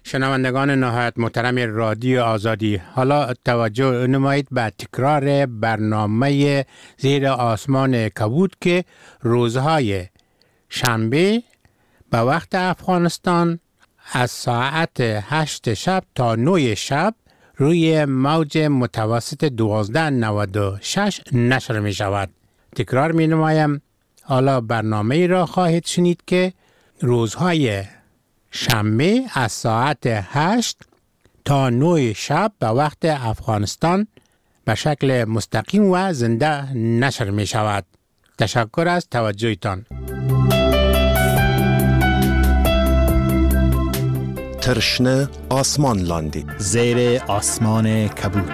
شنوندگان نهایت محترم رادیو آزادی، حالا توجه نمایید به تکرار برنامه زیر آسمان کبود که روزهای شنبه به وقت افغانستان از ساعت 8 شب تا 9 شب روی موج متوسط 1296 نشر می شود. تکرار می نمایم، حالا برنامه را خواهید شنید که روزهای شنبه از ساعت 8 تا 9 شب به وقت افغانستان به شکل مستقیم و زنده نشر می شود. تشکر از توجهتان. ترشنه آسمان لاندی زیر آسمان کبود.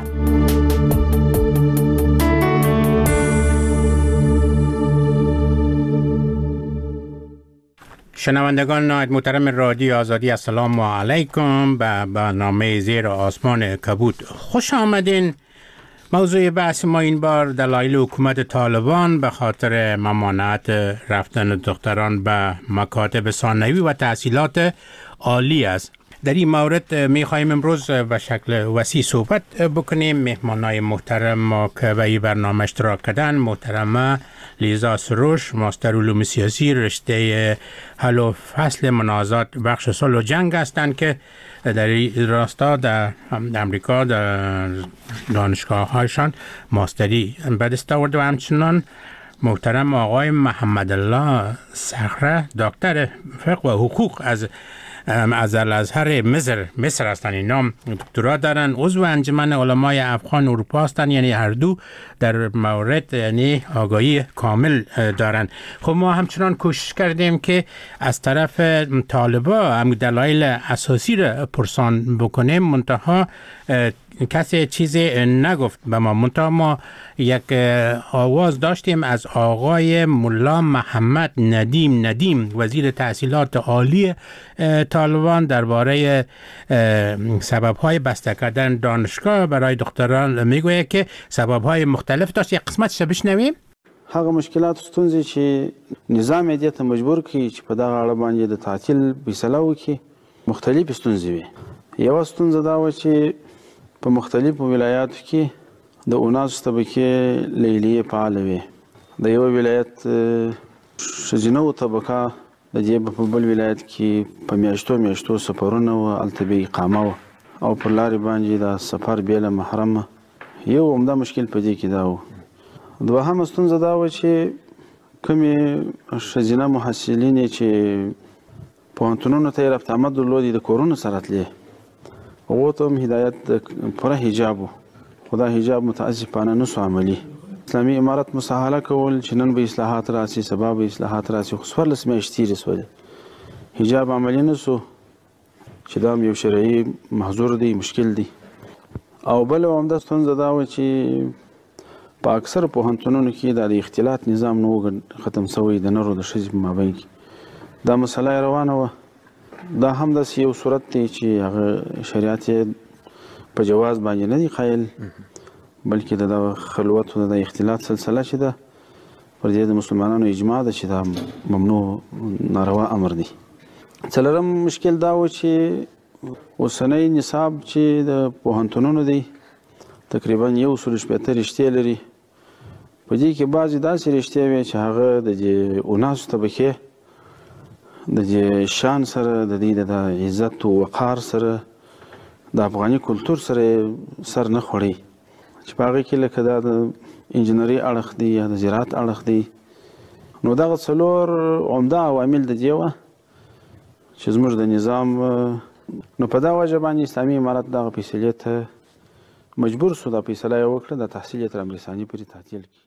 شنوندگان نهایت محترم رادیو آزادی، السلام علیکم. به برنامه زیر آسمان کبود خوش آمدین. موضوع بحث ما این بار دلایل حکومت طالبان به خاطر ممانعت رفتن دختران به مکاتب ثانوی و تحصیلات عالی است. در این مورد می خواهیم امروز به شکل وسیع صحبت بکنیم. مهمانای محترم ما که به این برنامه اشتراک کردن، محترمه لیزا سروش، ماستر علوم سیاسی، رشته حل و فصل منازعات بخش صلح و جنگ هستند که در این راستا در امریکا در دانشگاه هایشان ماستری به دست آورده، و همچنان محترم آقای محمد الله صخره، دکتر فقه و حقوق از الازهر مصر هستند. اینا دکترا دارن، عضو انجمن علمای افغان اروپا هستند، یعنی هر دو در مورد یعنی آگاهی کامل دارن. خب ما همچنان کوشش کردیم که از طرف طالبا هم دلایل اساسی را پرسان بکنیم، منتها کسی چیزی نگفت به ما. منتها ما یک آواز داشتیم از آقای ملا محمد ندیم وزیر تحصیلات عالی طالبان درباره سبب‌های بسته کردن دانشگاه برای دختران. میگوید که سبب‌های مختلف داشت. یک قسمتش بشنویم. هغه مشکلات ستونزې چې نظام دې ته مجبور کړي چې په دغه اړه باندې د تعطیل فیصله وکړي، مختلف ستونزې وي. یوه ستونزه دا و چې په مختلفو ولایاتو کې د اوناسو طبقې لیلیې فعاله وي. د یو ولایت ښځینه طبقه د دې په بل ولایت کې په میاشتو سفرونه وو، هلته به اقامه وه او پر لارې باندې د سفر بې له محرمه. یو عمده مشکل په دې کې دا و. دوهمه ستونزه دا وه چې کومې ښځینه محصلینې چې پوهنتونونو ته یې رفت آمد درلودې، د کورونو سره تلې، هغو ته هم هدایت د پوره حجاب و، خو دا حجاب متاسفانه نه سو عملي. اسلامي امارت مساهله کول چې نن به اصلاحات راسي، سبا به اصلاحات راسي، خو 14 میاشتې تېرې سولې، حجاب عملي نه سو، چې دا هم یو شرعي محظور دی، مشکل دی. او بله عمده ستونزه دا وه چې په اکثر پوهنتونونو کې دا د اختلاط نظام نه و ختم سوی د نر او د ښځې په مابین کې. دا مسله یې روانه وه. دا هم داسې یو صورت دی چې هغه شریعت یې په جواز باندې نه دی قایل، بلکې د خلوت او د اختلاط سلسله چې ده پر دې د مسلمانانو اجماع ده چې دا ممنوع ناروا امر دی. څلورم مشکل دا و چې اوسنی نصاب چې د پوهنتونونو دی تقریبا 160 رشتې لري. په دې کې بعضې داسې رشتې وې چې هغه د دې اوناسو طبقې د دې شان سره، د دې د عزت او وقار سره، د افغاني کلتور سره سر نه خوړي، چې په هغې کې لکه دا د انجینري اړخ دی یا د زراعت اړخ دی. نو دغه څلور عمده عوامل د دې وه چې زموږ د نظام نو په دا وجه باندې اسلامي امارت دغه فیصلې ته مجبور شو، دا فیصله یې وکړه د تحصیل تر امرسانی پورې تعطیل کړي.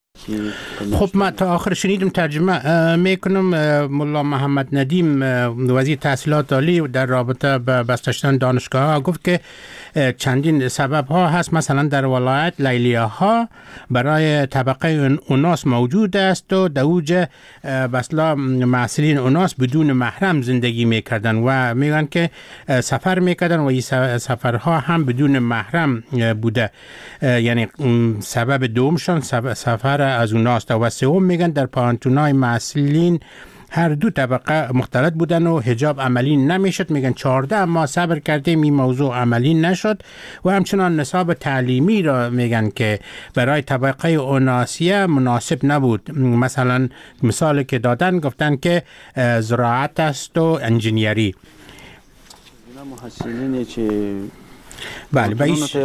خب ما تا آخر شنیدم، ترجمه میکنم. ملا محمد ندیم وزیر تحصیلات عالی در رابطه با بسته شدن دانشگاه ها گفت که چندین سبب ها هست. مثلا در ولایت لیلیه ها برای طبقه اوناس موجود است و در اوج بسلا محصلین اوناس بدون محرم زندگی میکردن و میگن که سفر میکردن و این سفرها هم بدون محرم بوده. یعنی سبب دومشان سفر از اوناست. و سوم میگن در پانتونای محصلین هر دو طبقه مختلط بودن و حجاب عملی نمیشد. میگن 14 ماه صبر کردیم این موضوع عملی نشد و همچنان نصاب تعلیمی را میگن که برای طبقه اوناسیه مناسب نبود. مثلا مثالی که دادن گفتن که زراعت است و انجینیری. محسنینی که بله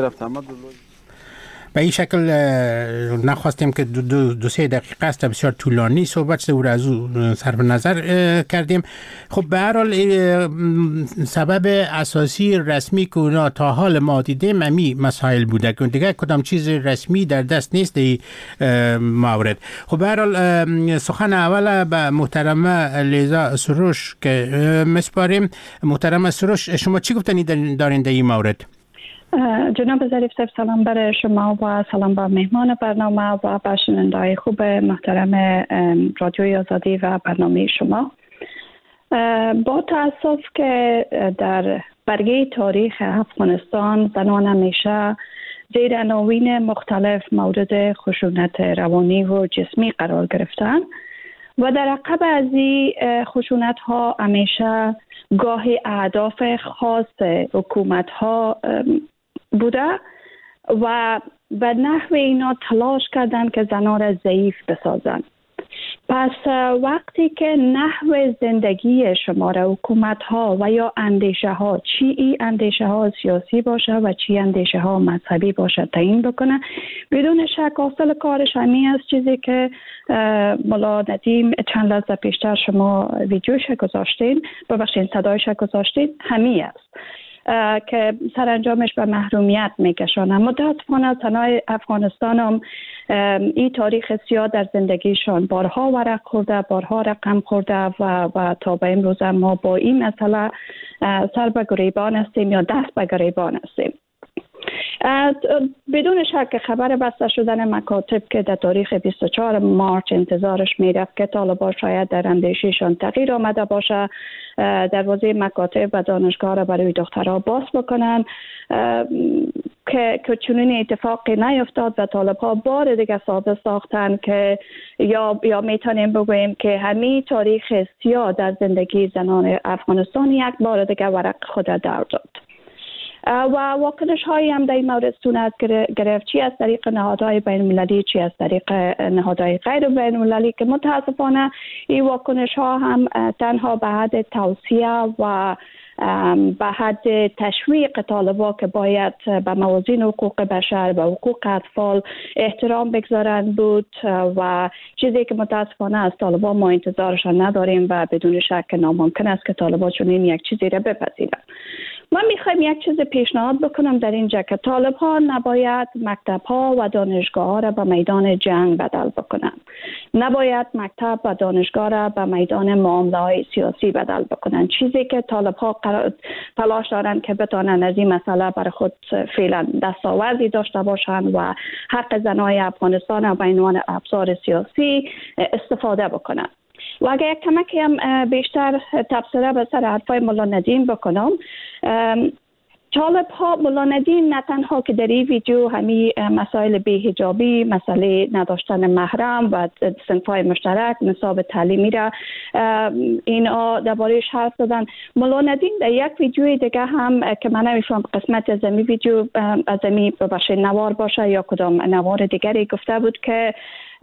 به این شکل نخواستیم که دو سه دقیقه است، بسیار طولانی صحبت او را از او صرف نظر کردیم. خب به هر حال سبب اساسی رسمی که اونا تا حال ما دیدیم امی مسائل بوده که دیگه کدام چیز رسمی در دست نیست این مورد. خب به هر حال سخن اول به محترمه لیزا سروش که مسپاریم. محترمه سروش، شما چی گفتنی دارین در این مورد؟ جناب ظریف صاحب، سلام برای شما و سلام به مهمان برنامه و به شنونده‌های خوب محترم رادیوی آزادی و برنامه شما. با تأسف که در برگه تاریخ افغانستان زنان همیشه زیر عناوین مختلف مورد خشونت روانی و جسمی قرار گرفتن و در عقب از این خشونت ها همیشه گاهی اهداف خاص حکومت ها بوده و به نحو اینا تلاش کردن که زنان را ضعیف بسازن. پس وقتی که نحو زندگی شما را حکومت ها و یا اندیشه ها، چی ای اندیشه ها سیاسی باشه و چی اندیشه ها مذهبی باشه تعیین بکنه، بدون شک اصل کارش همین است. چیزی که مولا ندیم چند لحظه پیشتر شما ویدیوش گذاشتین، ببخشید صدایش گذاشتین، همین است که سرانجامش به محرومیت میکشانه. متاسفانه زنای افغانستان هم این تاریخ سیاه در زندگیشان بارها ورق خورده، بارها رقم خورده و تا به امروز ما با این مسئله سر به گریبان هستیم یا دست به گریبان هستیم. بدون شک خبر بسته شدن مکاتب که در تاریخ 24 مارچ انتظارش میرفت که طالبان شاید در اندیششان تغییر آمده باشه، دروازه مکاتب و دانشگاه را برای دخترها باز بکنن، که چنین اتفاقی نیفتاد و طالبها بار دیگه ثابت ساختن که یا میتونیم بگوییم که همین تاریخ سیاه در زندگی زنان افغانستان یک بار دیگه ورق خود در داد. و واکنش هایی هم در این مورد صورت گرفت، چی از طریق نهادهای بین المللی، چی از طریق نهادهای غیر بین المللی، که متاسفانه این واکنش ها هم تنها به حد توصیه و به حد تشویق طالبان که باید به موازین حقوق بشر و حقوق اطفال احترام بگذارند بود و چیزی که متاسفانه از طالبان ما انتظارشان نداریم و بدون شک ناممکن است که طالبان چنین یک چیزی را بپذیرند. من میخوایم یک چیز پیشنهاد بکنم در اینجا که طالبان نباید مکتب ها و دانشگاه ها را به میدان جنگ بدل بکنن، نباید مکتب و دانشگاه را به میدان معامله های سیاسی بدل بکنن. چیزی که طالبان تلاش دارن که بتونن از این مسئله برای خود فعلا دستاوردی داشته باشن و حق زنای افغانستان به عنوان ابزار سیاسی استفاده بکنن. و اگر یک کمکی هم بیشتر تبصره به سر حرفای مولا ندیم بکنم، طالب‌ها مولا ندیم نه تنها که در این ویدیو همین مسائل بی‌حجابی، مسئله نداشتن محرم و صنف‌های مشترک، نصاب تعلیمی را اینا درباره‌اش حرف زدن. مولا ندیم در یک ویدیو دیگه هم که من نمی‌فهمم قسمت از این ویدیو از این بخش نوار باشه یا کدام نوار دیگری گفته بود که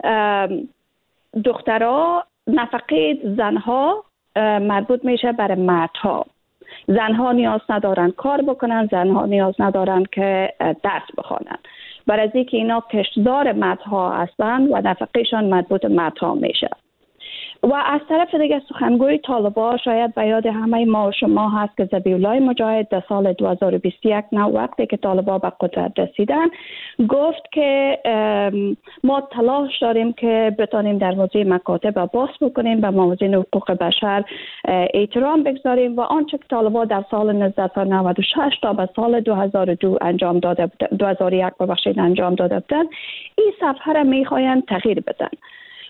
دخترها نفقه زنها مربوط میشه برای مردها. زنها نیاز ندارن کار بکنن، زنها نیاز ندارن که درس بخوانن، برای از اینکه اینا کشتزار مردها هستن و نفقهشان مربوط مردها میشه. و از طرف دیگه سخنگوی طالبان شاید به یاد همه ما و شما هست که ذبیح‌الله مجاهد در سال 2021 وقتی که طالبان به قدرت رسیدن گفت که ما تلاش داریم که بتانیم دروازه مکاتب باز بکنیم، به موازین حقوق بشر احترام بگذاریم و آنچه که طالبان در سال 1996 تا به سال 2002 انجام داده 2001 انجام داده بودن، این صفحه را میخواین تغییر بدن.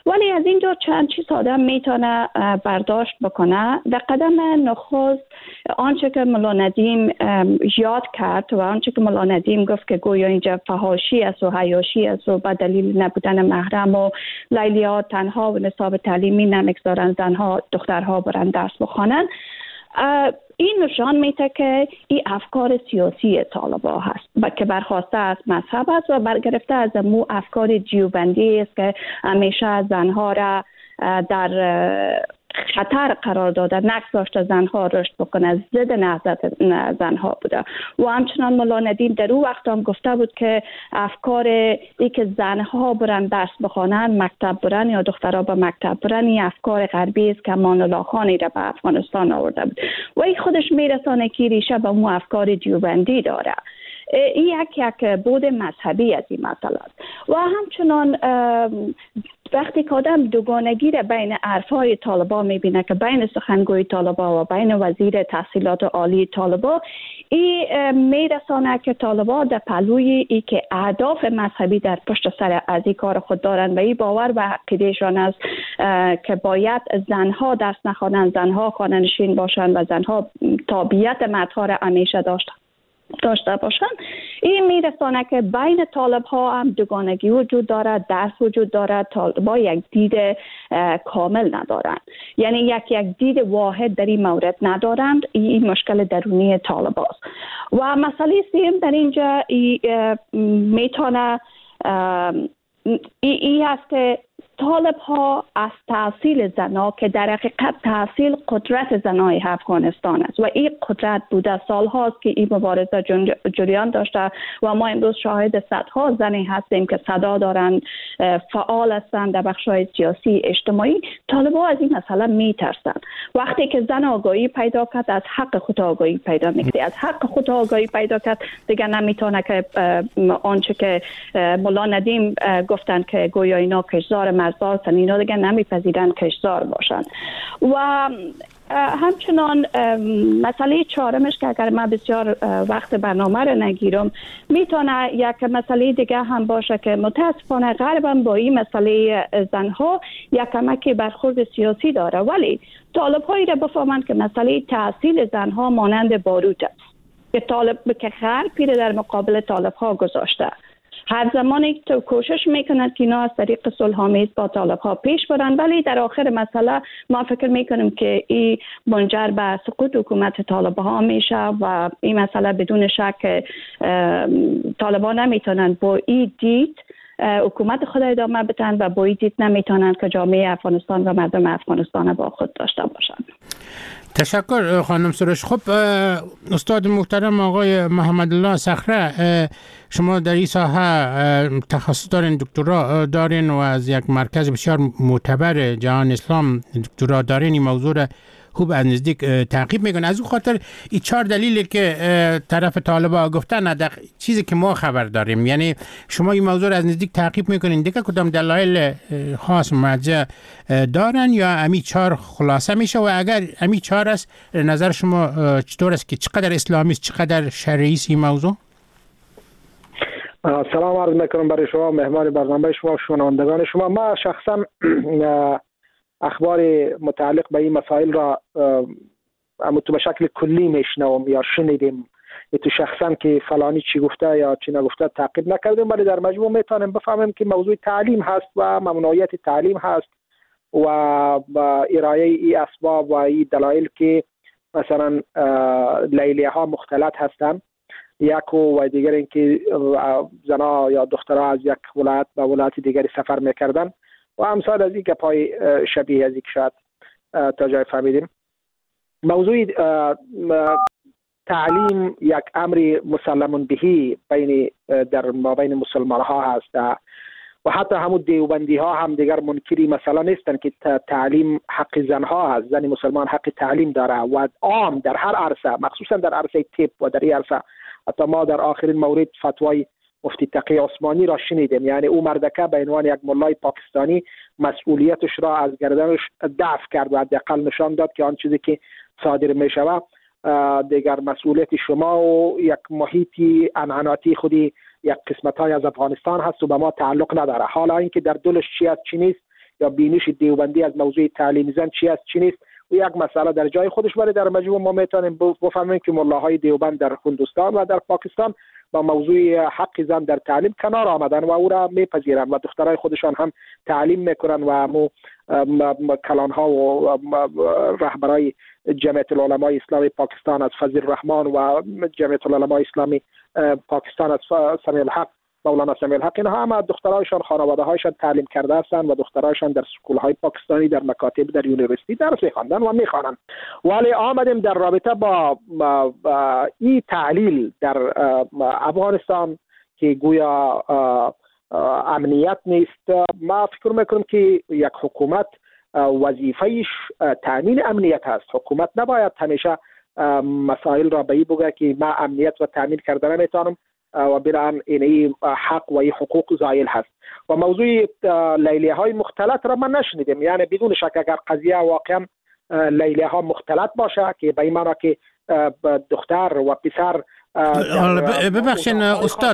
ولی از اینجا چند چیز آدم میتونه برداشت بکنه. در قدم نخست آنچه که مولا ندیم یاد کرد و آنچه که مولا ندیم گفت که گویا اینجا فحاشی است و حیاشی است و به دلیل نبودن محرم و لیلی‌ها تنها و نصاب تعلیمی نمیگذارن زنها دخترها برن درس بخوانن. این نشان میده که این افکار سیاسی طالبان هست و که برخواسته از مذهب است و برگرفته از مو افکار جیوبندی است که همیشه زنها را در خطر قرار داده، نگذاشته زنها رشد بکنه، ضد نهضت زنها بوده. و همچنان مولا ندیم در اون وقت هم گفته بود که افکار ای که زنها برن درس بخوانن، مکتب برن یا دخترها به مکتب برن، این افکار غربی است که امان الله خانی را به افغانستان آورده بود و این خودش میرسانه که ریشه به اون افکار دیوبندی داره. این یک بود مذهبی از این مسئله است. و همچنان وقتی که آدم دوگانگی را بین حرفهای طالبان میبینه که بین سخنگوی طالبان و بین وزیر تحصیلات عالی طالبان، این میرسانه که طالبان در پهلوی ای که اهداف مذهبی در پشت سر از این کار خود دارند و این باور و عقیدهشان است که باید زنها درس نخوانند، زنها خانه‌نشین باشند و زنها تابعیت مردها را همیشه داشته باشن. این میرسانه که بین طالب ها هم دوگانگی وجود دارد، درس وجود دارد، طالبا یک دید کامل ندارند، یعنی یک دید واحد در این مورد ندارند. این مشکل درونی طالب هاست. و مسئله سوم در اینجا میتونه این هست که طالب ها از تحصیل زنها که در حقیقت تحصیل قدرت زنای افغانستان است و این قدرت بوده سال هاست که این مبارزه جریان داشته و ما امروز شاهد صدها زنی هستیم که صدا دارند، فعال هستند در بخش‌های سیاسی اجتماعی. طالب‌ها از این مسئله میترسند. وقتی که زن آگاهی پیدا کرد، از حق خود آگاهی پیدا میکنه، از حق خود آگاهی پیدا کرد، دیگه نمیتونه که آنچه که مولا ندیم گفتند که گویا اینا کشزار مرزار هستند، اینا دیگه نمیپذیرند کشزار باشند. و همچنان مسئله چهارمش که اگر من بسیار وقت برنامه رو نگیرم، میتونه یک مسئله دیگه هم باشه که متاسفانه غرب هم با این مسئله زنها یک کمکی برخورد سیاسی داره، ولی طالب هایی را بفهمند که مسئله تحصیل زنها مانند باروت است که غرب پیره در مقابل طالب ها گذاشته. هر زمانی که کوشش میکنند که اینا از طریق صلح‌آمیز با طالب ها پیش برن، ولی در آخر مسئله ما فکر میکنیم که این منجر به سقوط حکومت طالب ها میشه و این مسئله بدون شک طالبان نمیتونن با این دید حکومت خود ادامه بدن و با این دید نمیتونن که جامعه افغانستان و مردم افغانستان با خود داشته باشند. تشکر خانم سروش. خب استاد محترم آقای محمد الله صخره، شما در این ساحه تخصص دارین، دکترا دارین و از یک مرکز بسیار معتبر جهان اسلام دکترا دارین، این موضوع را خوب از نزدیک تعقیب میکنه. از اون خاطر این 4 دلیلی که طرف طالبا گفتن در چیزی که ما خبر داریم، یعنی شما این موضوع را از نزدیک تعقیب میکنین، دیگه کدام دلایل خاص مرجع دارن یا امی 4 خلاصه میشه؟ و اگر امی 4 است، نظر شما چطور است که چقدر اسلامی است، چقدر شرعی است این موضوع؟ سلام عرض میکنم برای شما، مهمان برنامه شما، شنوندگان شما. ما شخصا اخبار متعلق به این مسائل را تو به شکل کلی میشنوم یا شنیدیم، تو شخصا که فلانی چی گفته یا چی نگفته تعقیب نکردیم، ولی در مجموع میتونیم بفهمیم که موضوع تعلیم هست و ممنوعیت تعلیم هست و با ارائه ای اسباب و ای دلایل که مثلا لیلیه ها مختلط هستند، یک و دیگر اینکه زنها یا دخترها از یک ولایت به ولایت دیگری سفر میکردن و امثال از این گپای شبیه از این که شاید تا جای فهمیدیم. موضوع تعلیم یک امر مسلم بهی در مابین مسلمان ها هست و حتی همون دیوبندی ها هم دیگر منکری مثلا نیستن که تعلیم حق زنها هست. زن مسلمان حق تعلیم داره و عام در هر عرصه، مخصوصا در عرصه طب و در این عرصه. حتی ما در آخرین مورد فتوای مفتی تقی عثمانی را شنیدیم، یعنی او مردکه به عنوان یک ملای پاکستانی مسئولیتش را از گردنش دفع کرد و حداقل نشان داد که آن چیزی که صادر می شود دیگر مسئولیت شما و یک محیطی انعناتی خودی یک قسمت های از افغانستان هست و به ما تعلق نداره. حالا اینکه در دلش چی است چی نیست یا بینش دیوبندی از موضوع تعلیم زن چی است چی نیست و یک مسئله در جای خودش، ولی در مجموع ما میتونیم بفهمیم که ملاهای دیوبند در هندوستان و در پاکستان با موضوع حق زن در تعلیم کنار آمدن و او را میپذیرند و دخترای خودشان هم تعلیم میکنن و مو کلانها و رهبرای جمعیت العلماء اسلامی پاکستان از فضل الرحمن و جمعیت العلماء اسلامی پاکستان از سمیع الحق مولانا سمیع الحق، اینها هم دخترایشان خانواده هایشان تعلیم کرده هستند و دخترایشان در سکول های پاکستانی در مکاتب در یونیورسیتی درس می‌خواندن و می‌خوانند. ولی آمدیم در رابطه با این تعلیل در افغانستان که گویا امنیت نیست. ما فکر میکنم که یک حکومت وظیفه‌اش تامین امنیت هست. حکومت نباید همیشه مسائل را به این بگه که ما امنیت و تامین کردن نمیتونم و بران این حق و این حقوق زائل هست. و موضوع لیلیه های مختلط را من نشنیدم، یعنی بدون شک اگر قضیه واقعا لیلیه ها مختلط باشه که به این معنی که دختر و پسر ببخشین استاد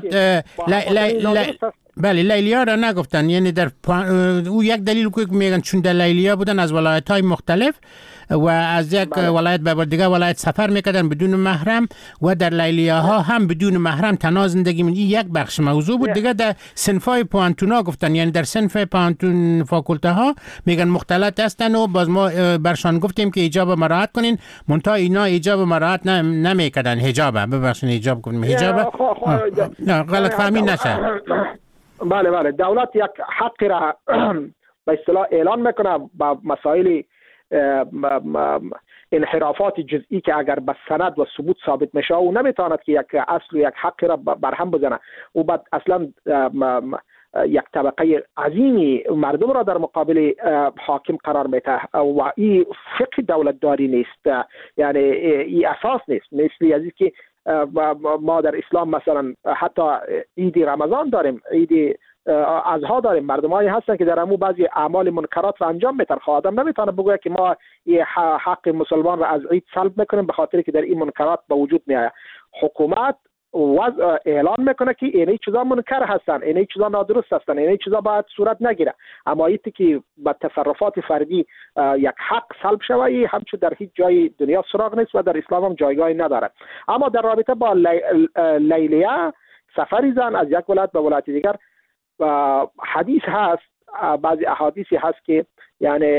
بله لیلیا را نگفتن، یعنی در او یک دلیل که میگن چون در لیلیا بودن از ولایت های مختلف و از یک ولایت به دیگه ولایت سفر میکردن بدون محرم و در لیلیا ها هم بدون محرم تنها زندگی این یک بخش موضوع بود. دیگه در صنفای پوانتونا گفتن، یعنی در صنف پوانتون فاکولته ها میگن مختلط هستن و باز ما برشان گفتیم که حجاب مراعات کنین، منتها اینا حجاب مراعات نمیکردن. حجابه ببخشید حجاب کنیم حجابه غلط فهمی نشه. بله دولت یک حق را به اصطلاح اعلان میکنه با مسائل انحرافات جزئی که اگر به سند و ثبوت ثابت میشه او نمیتواند که یک اصل و یک حق را برهم بزنه. او بعد اصلا یک طبقه عظیمی مردم را در مقابل حاکم قرار میده و این فقه دولت داری نیست، یعنی این اساس نیست. مثل از که ما در اسلام مثلا حتی عید رمضان داریم، عید اضحی داریم، مردمایی هستن که در امو بعضی اعمال منکرات را انجام میدن. آدم نمیتونه بگه که ما یه حق مسلمان را از عید سلب میکنیم به خاطر که در این منکرات به وجود میاد. حکومت اعلان میکنه که این چیزا منکر هستن، این چیزا نادرست هستن، این چیزا باید صورت نگیره. اما ایتی که با تصرفات فردی یک حق سلب شوه همچون در هیچ جای دنیا سراغ نیست و در اسلام هم جایگاهی نداره. اما در رابطه با لیلیه سفری زن از یک ولایت به ولایت دیگر حدیث هست، بعضی احادیثی هست که یعنی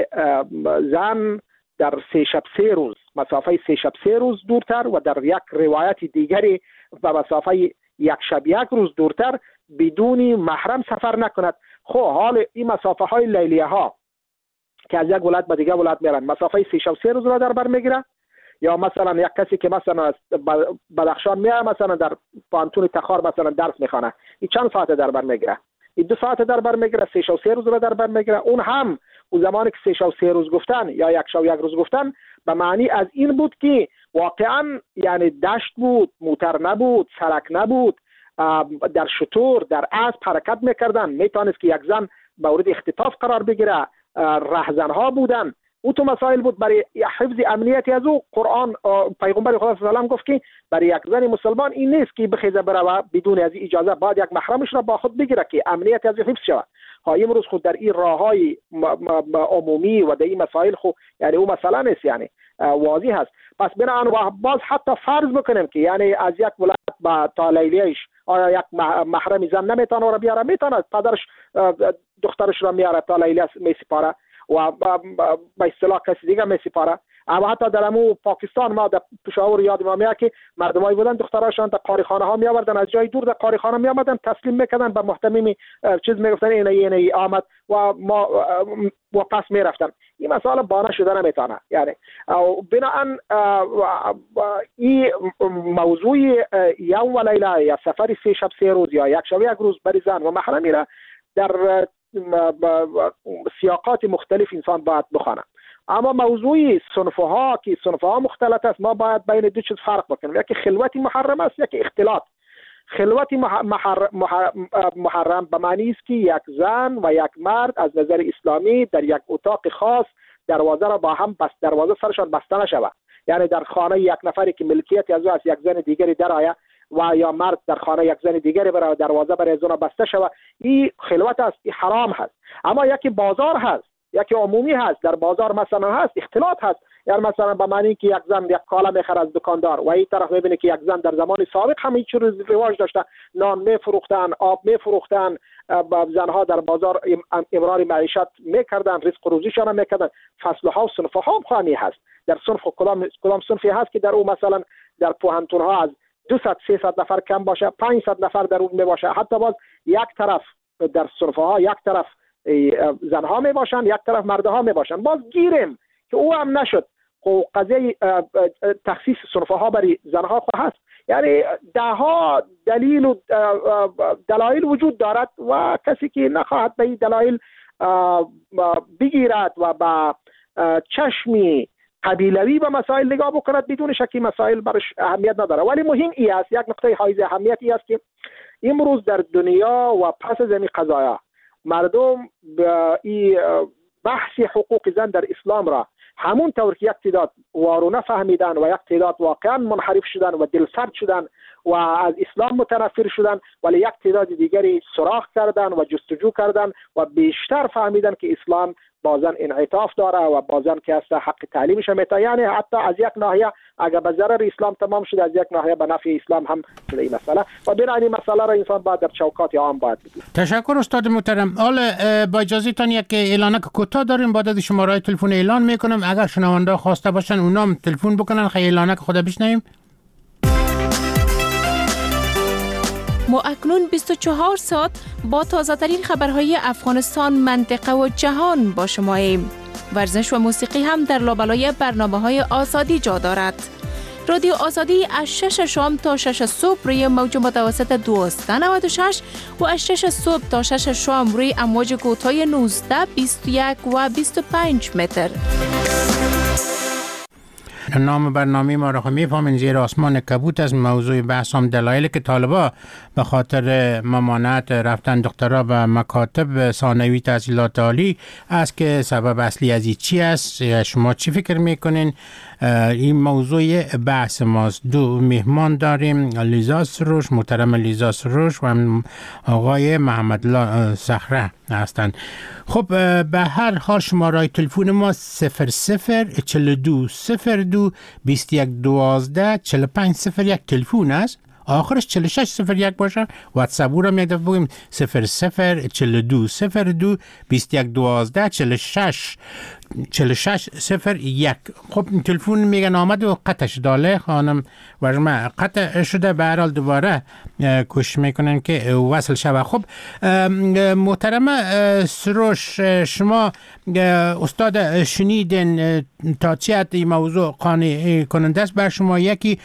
زن در 3 شب 3 روز مسافه 3 شب 3 روز دورتر و در یک روایت دیگری به مسافه 1 شب 1 روز دورتر بدون محرم سفر نکند. خب حال این مسافه های لیلیه ها که از یک ولایت به دیگر ولایت میرن مسافه 3 شب 3 روز را در بر میگیره، یا مثلا یک کسی که مثلا از بدخشان میاد مثلا در پانتون تخار مثلا درس میخوانه، این چند ساعت در بر میگیره؟ این 2 ساعت در بر میگیره، 3 شب 3 روز را در بر میگیره. اون هم اون زمانی که 3 شب 3 روز گفتن یا 1 شب 1 روز گفتن به معنی از این بود که واقعا یعنی دشت بود، موتر نبود، سرک نبود، در شتور در اسب حرکت میکردن، میتونست که یک زن مورد اختطاف قرار بگیره، رهزنها بودن. او تو مسائل بود. برای حفظ امنیتی از او قرآن پیغمبر خدا صلی الله علیه و آله گفت که برای یک زن مسلمان این نیست که بخیزه بره بدون از اجازه باید یک محرمش را با خود بگیره که امنیت از حفظ شود. امروز خود در این راههای عمومی و در این مسائل خود یعنی او مسئله نیست، یعنی واضح هست. پس بنابراین و باز حتی فرض بکنیم که یعنی از یک ولایت با تا لیلیه‌اش آیا یک محرم زن نمیتونه را بیاره؟ میتونه، پدرش دخترش را میاره تا لیلیه میسپاره و به اصطلاح کسی دیگه میسپاره. اما حتی در امو پاکستان ما در پشاور یاد ما میاد که مردمایی بودن دختراشان در قاریخانه ها می آوردن، از جای دور در قاریخانه می آمدن تسلیم میکردن به محتمی چیز میگفتن اینه آمد و ما و پس میرفتن. این مسئله بانه شده نمیتونه. یعنی بنابراین این موضوع یوم و لیله یا سفر 3 شب 3 روز یا 1 شب 1 روز بری زن و محرمی را در سیاقات مختلف انسان باید بخونه. اما موضوع صنفها که صنفها مختلط است، ما باید بین 2 چیز فرق بکنیم. یکی خلوت محرم است، یکی اختلاط. خلوت محرم به معنی است که یک زن و یک مرد از نظر اسلامی در یک اتاق خاص دروازه را با هم دروازه سرشان بسته نشود. یعنی در خانه یک نفری که ملکیت از او است یک زن دیگری درآید و یا مرد در خانه یک زن دیگری برای دروازه برای زن بسته شود. این خلوت است، این حرام هست. اما یکی بازار هست، یکی عمومی هست، در بازار مثلا هست اختلاط هست. یعنی مثلا به معنی که یک زن یک کالا میخره از دکاندار و این طرف میبینه که یک زن در زمان سابق هم هیچ رواج داشته، نان میفروختن، آب میفروختن، زنها در بازار امرار معیشت میکردن، رزق و روزیشان میکردن. فصلها و صنفها هم هست. در صنف کدام صنفی هست که در او مثلا در پوهنتون ها از 200-300 نفر کم باشه، 500 نفر در اون می باشه. حتی باز یک طرف در صنفها یک طرف زنها می باشن، یک طرف مردها می باشن. باز گیریم که او هم نشد. خب قضیه تخصیص صنفها برای زنها خو هست. یعنی ده ها دلیل و دلایل وجود دارد و کسی که نخواهد به این دلایل بگیرد و با چشمی قبیلوی به مسائل نگاه بکند، بدون شکی مسائل برش اهمیت نداره. ولی مهم ای است، یک نقطه حائز اهمیت ای است که امروز در دنیا و پس از این قضایا مردم این بحث حقوق زن در اسلام را همون طور که یک تعداد وارونه فهمیدن و یک تعداد واقعا منحرف شدن و دلسرد شدن و از اسلام متنفر شدن، ولی یک تعداد دیگری سراغ کردن و جستجو کردن و بیشتر فهمیدن که اسلام بازن انعطاف داره و بازن که است حق تعلیمش میته. یعنی حتی از یک ناحیه اگر به ضرر اسلام تمام شده، از یک ناحیه به نفع اسلام هم شده این مسئله و بنابراین مسئله را انسان باید در چوکات عام باید بگیره. تشکر استاد محترم. حالا با اجازهتان یک اعلانک کوتاه داریم، بعد از شماره تلفن اعلان میکنم. اگر شنونده خواسته باشن اونام تلفن بکنن، خیلی اعلانک خدا بشنویم. ما اکنون 24 ساعت با تازه ترین خبرهای افغانستان، منطقه و جهان با شماییم. ورزش و موسیقی هم در لابلای برنامه‌های آزادی جا دارد. رادیو آزادی از 6 شام تا 6 صبح روی موج متوسط 1296 و از 6 صبح تا 6 شام روی امواج کوتاه 19، 21 و 25 متر. نام برنامه ما را میفهمین زیر آسمان کبوت. از موضوع بحث هم دلایلی که طالبا به خاطر ممانعت رفتن دخترها به مکاتب ثانوی تحصیلات عالی است که سبب اصلی از این چی است. شما چی فکر میکنین؟ این موضوع بحث ماست. دو مهمان داریم، لیزا سروش، محترم لیزا سروش و آقای محمد صخره هستند. خب به هر حال شماره تلفن ما 00420221124501 تلفن است. آخرش 4601 باشه. واتساپ رو یک دفعه بگیم 00420221124601. خب تلفن میگن آمد و قطعش داله خانم ورما قطع شده، به هر حال دوباره کوشش میکنن که وصل شود. خب محترم سروش، شما استاد شنیدن تا چه حد این موضوع قانع کننده است بر شما؟ یکی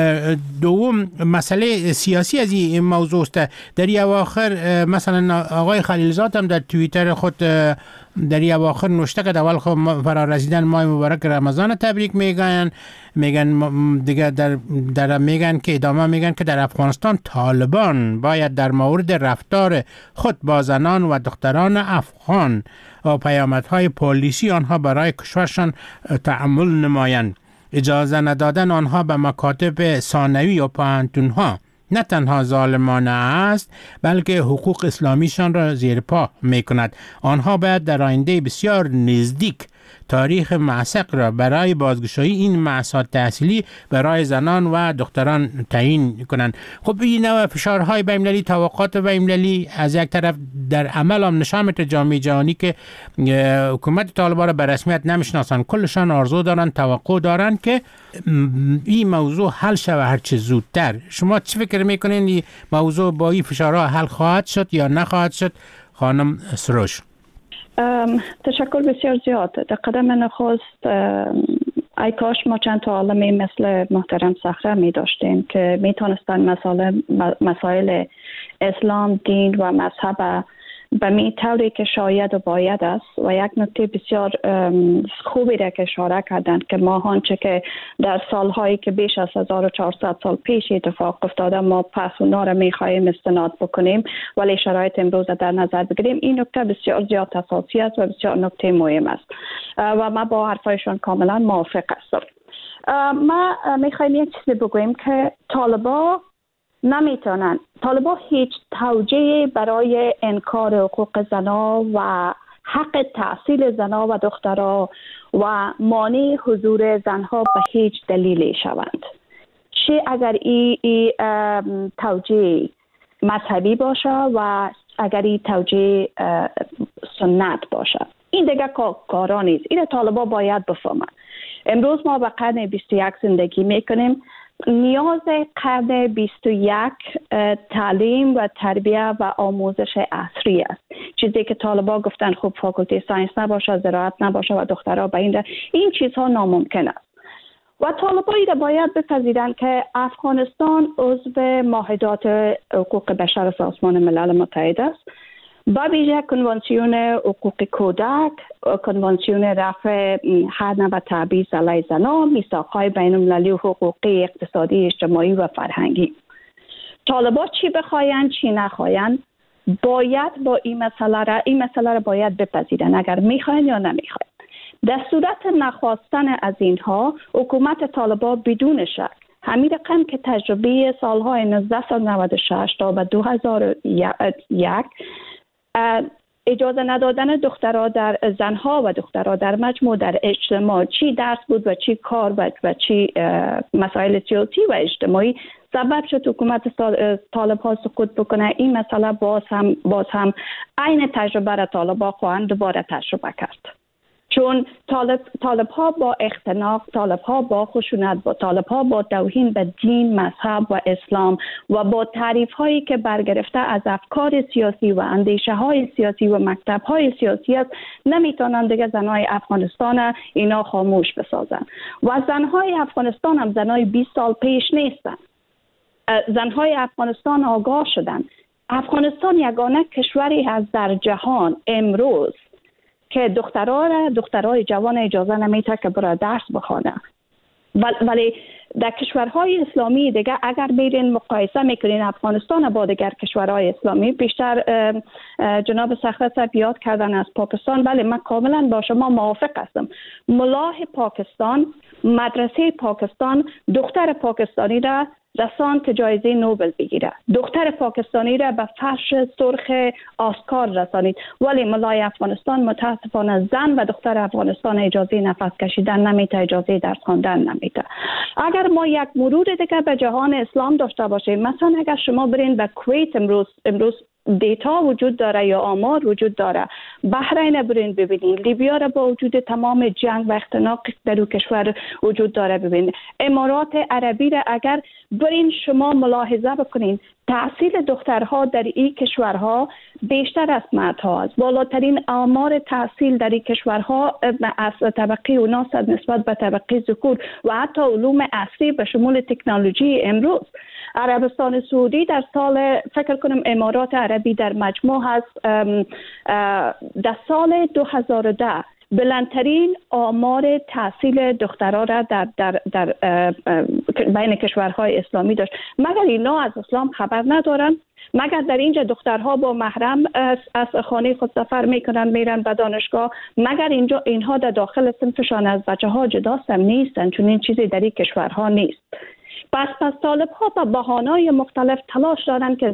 دوم مسئله سیاسی از این موضوع است. در این اواخر مثلا آقای خلیلزاد هم در توییتر خود در این اواخر نوشته که اول خب فرا رسیدن ماه مبارک رمضان تبریک میگن دیگه میگن که ادامه میگن که در افغانستان طالبان باید در مورد رفتار خود با زنان و دختران افغان و پیامدهای پلیسی آنها برای کشورشان تأمل نمایند. اجازه ندادن آنها به مکاتب ثانوی و پوهنتون‌ها نه تنها ظالمانه است، بلکه حقوق اسلامیشان را زیر پا می کند. آنها باید در آینده بسیار نزدیک تاریخ معشق را برای بازگشایی این مأسات تحصیلی برای زنان و دختران تعیین کنند. خب این نوع فشارهای بین‌المللی، توقعات بین‌المللی از یک طرف در عمل هم نشان میده جامعه جهانی که حکومت طالبان را به رسمیت نمیشناسند. کلشان آرزو دارند، توقع دارند که این موضوع حل شود هر چه زودتر. شما چه فکر میکنین این موضوع با این فشارها حل خواهد شد یا نخواهد شد خانم سروش؟ تشکر بسیار زیاد. در قدم نخست ای کاش ما چند تا عالمی مثل محترم صخره می داشتیم که می تونستن مسائل اسلام، دین و مذهب به می طوری که شاید و باید است. و یک نکته بسیار خوبی را که اشاره کردند که ما آنچه که در سالهایی که بیش از 1400 سال پیش اتفاق افتاده ما پس اونا را می خواهیم استناد بکنیم، ولی شرایط امروز در نظر بگیریم. این نکته بسیار زیاد اساسی است و بسیار نکته مهم است و ما با حرفایشان کاملا موافق هستم. ما می خواهیم یک چیزی بگوییم که طالبان هیچ توجیهی برای انکار حقوق زنان و حق تحصیل زنها و دخترها و مانع حضور زنها به هیچ دلیلی شوند. چه اگر این توجیه مذهبی باشه و اگر این توجیه سنت باشه، این دیگه کارا نیست. این طالبا باید بفهمن. امروز ما به قرن 21 زندگی میکنیم. نیاز قرن 21 تعلیم و تربیه و آموزش عصری است. چیزی که طالبا گفتن خب فاکولته ساینس نباشه، زراعت نباشه و دخترها به این چیزها ناممکن است. و طالبایی را باید بپذیرند که افغانستان عضو معاهدات حقوق بشر سازمان ملل متحد است. با ویژه کنوانسیون حقوق کودک، کنوانسیون رفع حد و تبعیض علیه زنان، میثاق‌های بین‌المللی و حقوقی اقتصادی، اجتماعی و فرهنگی. طالبا چی بخواین چی نخواین باید با این مسئله را باید بپذیرن، اگر میخواین یا نمیخواین. در صورت نخواستن از اینها، حکومت طالبا بدون شک همین رقم که تجربه سالهای 1996 تا به 2001 اجازه ندادن زنها و دخترها در مجموع در اجتماع، چی درس بود و چی کار و چی مسائل سیاسی و اجتماعی، سبب شد حکومت طالب ها سقوط بکنه. این مسئله باز هم عین تجربه را طالب ها خواهند دوباره تجربه کرد. چون طالب ها با اختناق، طالب ها با خشونت، طالب ها با توهین به دین، مذهب و اسلام و با تعریف هایی که برگرفته از افکار سیاسی و اندیشه های سیاسی و مکتب های سیاسی است، نمیتونند دیگه زنهای افغانستان اینا خاموش بسازن. و زنهای افغانستان هم زنهای 20 سال پیش نیستن. زنهای افغانستان آگاه شدن. افغانستان یگانه کشوری هست در جهان امروز که دخترای جوان اجازه نمیده که برای درس بخونه. ولی در کشورهای اسلامی دیگه اگر بیرین مقایسه میکنین افغانستان با دیگر کشورهای اسلامی، بیشتر جناب سخرت صاحب یاد کردن از پاکستان. بله، من کاملا با شما موافق هستم. ملاه پاکستان، مدرسه پاکستان دختر پاکستانی را رساند که جایزه نوبل بگیره. دختر پاکستانی را به فرش سرخ آسکار رسانید. ولی ملای افغانستان متاسفانه زن و دختر افغانستان اجازه نفس کشیدن نمیده، اجازه درس خواندن نمیده. اگر ما یک مرور دیگه به جهان اسلام داشته باشیم، مثلا اگر شما برین به کویت، امروز دیتا وجود داره یا آمار وجود داره، بحرین برین ببینین، لیبیا را با وجود تمام جنگ و اختناق در او کشور وجود داره ببینین، امارات عربی را اگر برین شما ملاحظه بکنین، تحصیل دخترها در این کشورها بیشتر از مردها است. بالاترین آمار تحصیل در این کشورها از طبقه اوناس نسبت به طبقه ذکور و حتی علوم عصری به شمول تکنولوژی امروز. عربستان سعودی در سال فکر کنم امارات عربی در مجموع هست در سال 2010 بلندترین آمار تحصیل دخترها را در بین کشورهای اسلامی داشت. مگر اینا از اسلام خبر ندارن؟ مگر در اینجا دخترها با محرم از خانه خود سفر میکنن، میرن به دانشگاه؟ مگر اینها در داخل صنفشان از بچه ها جداستم نیستن؟ چون این چیزی در این کشورها نیست. پس طالب ها با بهانه‌های مختلف تلاش دارن که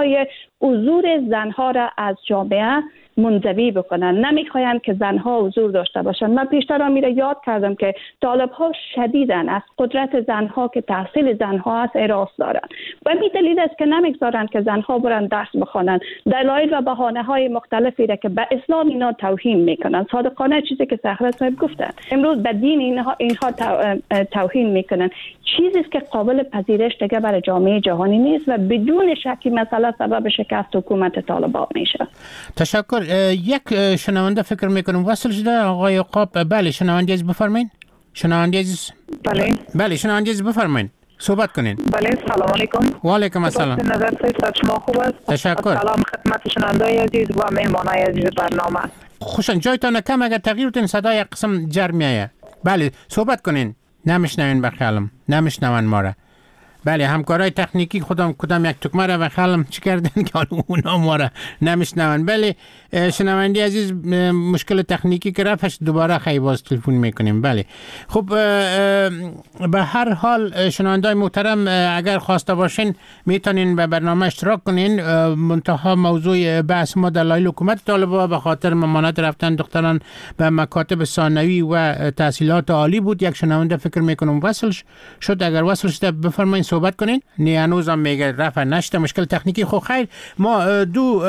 حضور زنها را از جامعه منزوی بکنن. نمیخواین که زنها حضور داشته باشن. من پیشتر میره یاد کردم که طالب ها شدیدن از قدرت زنها که تحصیل زنها است اراس دارن و این دلیل است که نمیگذارن که زنها برن درس بخونن. دلایل و بهانه های مختلفی را که به اسلام اینا توهین میکنن. صادقانه چیزی که سخرت صاحب گفتن، امروز به دین اینها توهین میکنن. چیزی که قابل پذیرش دیگه برای جامعه جهانی نیست و بدون شکی مسئله سبب شکست حکومت طالبان میشه. تشکر. یک شنونده فکر میکنم وصل شده. آقای عقاب، بله شنونده عزیز بفرمایید. شنونده عزیز بله شنونده عزیز بفرمایید، صحبت کنین. بله، سلام علیکم. و علیکم السلام. نظر شما خوب است؟ تشکر. سلام خدمت شنونده عزیز و مهمانای عزیز برنامه. خوشن جایتان کم، اگر تغییر بدین صدای قسم جر میایه. بله صحبت کنین. نمیشنوین بخیالم، نمیشنون ما را. بله همکارای تکنیکی خودم کدام یک تکمه را بخالم چی کردن که اونا ما را نمیشنون. بله شنوندی عزیز مشکل تکنیکی که رفتش دوباره خیلی باز تلفن میکنیم. بله خب به هر حال شنوندای محترم اگر خواسته باشین میتونین به برنامه اشتراک کنین. منتها موضوع بحث ما دلایل حکومت طالبان به خاطر ممانعت رفتن دختران به مکاتب ثانوی و تحصیلات عالی بود. یک شنونده فکر میکنم وصل شد. اگر وصل شده بفرمایید صحبت کنین. نه هنوزم میگه رفع نشده مشکل تکنیکی. خب خیر ما دو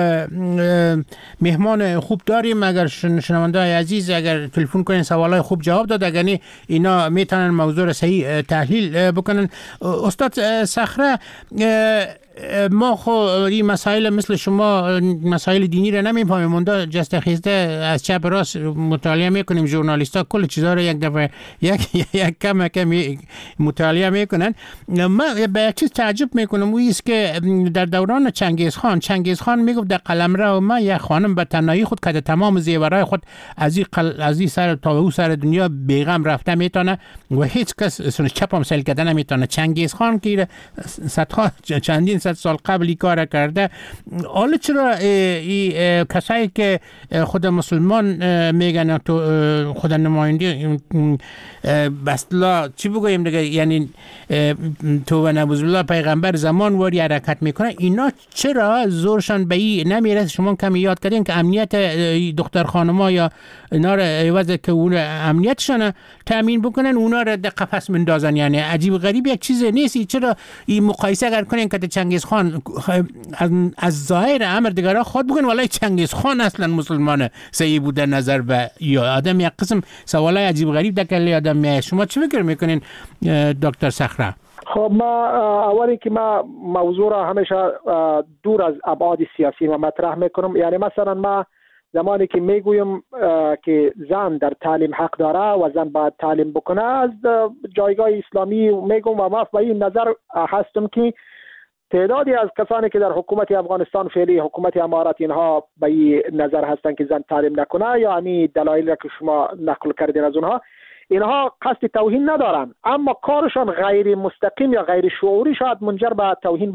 مهمان خوب داریم. اگر شنونده عزیز اگر تلفن کنین سوالای خوب جواب داد اگر نه اینا میتونن موضوع را صحیح تحلیل بکنن. استاد صخره ما خو این مسائل مثل شما مسائل دینی را نمیفهمیم. اوندا جست خیزده از چپ راست مطالعه میکنیم. ژورنالیستا کل چیزا رو یک دفعه یک کم مطالعه میکنن. من به یک چیز تعجب میکنم و است که در دوران چنگیز خان میگفت در قلمرو ما یک خانم به تنهایی خود که تمام زیورای خود از این سر تا او سر دنیا بیغم رفته میتونه و هیچ کس سن چپم سل کردن نمیتونه. چنگیز خان که صدها چندین سال قبلی کار کرده. حالا چرا کسایی که خود مسلمان میگن تو خود نماینده بسلا چی بگویم دیگه یعنی تو و نبوذ الله پیغمبر زمان واری حرکت میکنه اینا چرا زورشان به این نمیرسه؟ شما کمی یاد کردین که امنیت دختر خانما یا اینا را عوض که اون امنیتشان تامین بکنن اونا را در قفس مندازن. یعنی عجیب غریب یک چیز نیست. چرا این مقایسه اگر کنین که چنگیز خان از ظاهر امر دیگرها خود بگن ولای چنگیز خان اصلا مسلمان صحیح بوده نظر به یا آدم یک قسم سوالای عجیب غریب در کله آدم میاد. شما چی فکر میکنین دکتر صخره؟ خب ما اولی که ما موضوع را همیشه دور از ابعاد سیاسی ما مطرح میکنم. یعنی مثلا ما زمانی که میگویم که زن در تعلیم حق داره و زن باید تعلیم بکنه از جایگاه اسلامی میگم و ما به این نظر هستم که تعدادی از کسانی که در حکومت افغانستان فعلی حکومت امارات اینها به این نظر هستند که زن تعلیم نکنه یا همین دلایل که شما نقل کردین از اونها اینها قصد توهین ندارن اما کارشان غیر مستقیم یا غیر شعوری شاید منجر به توهین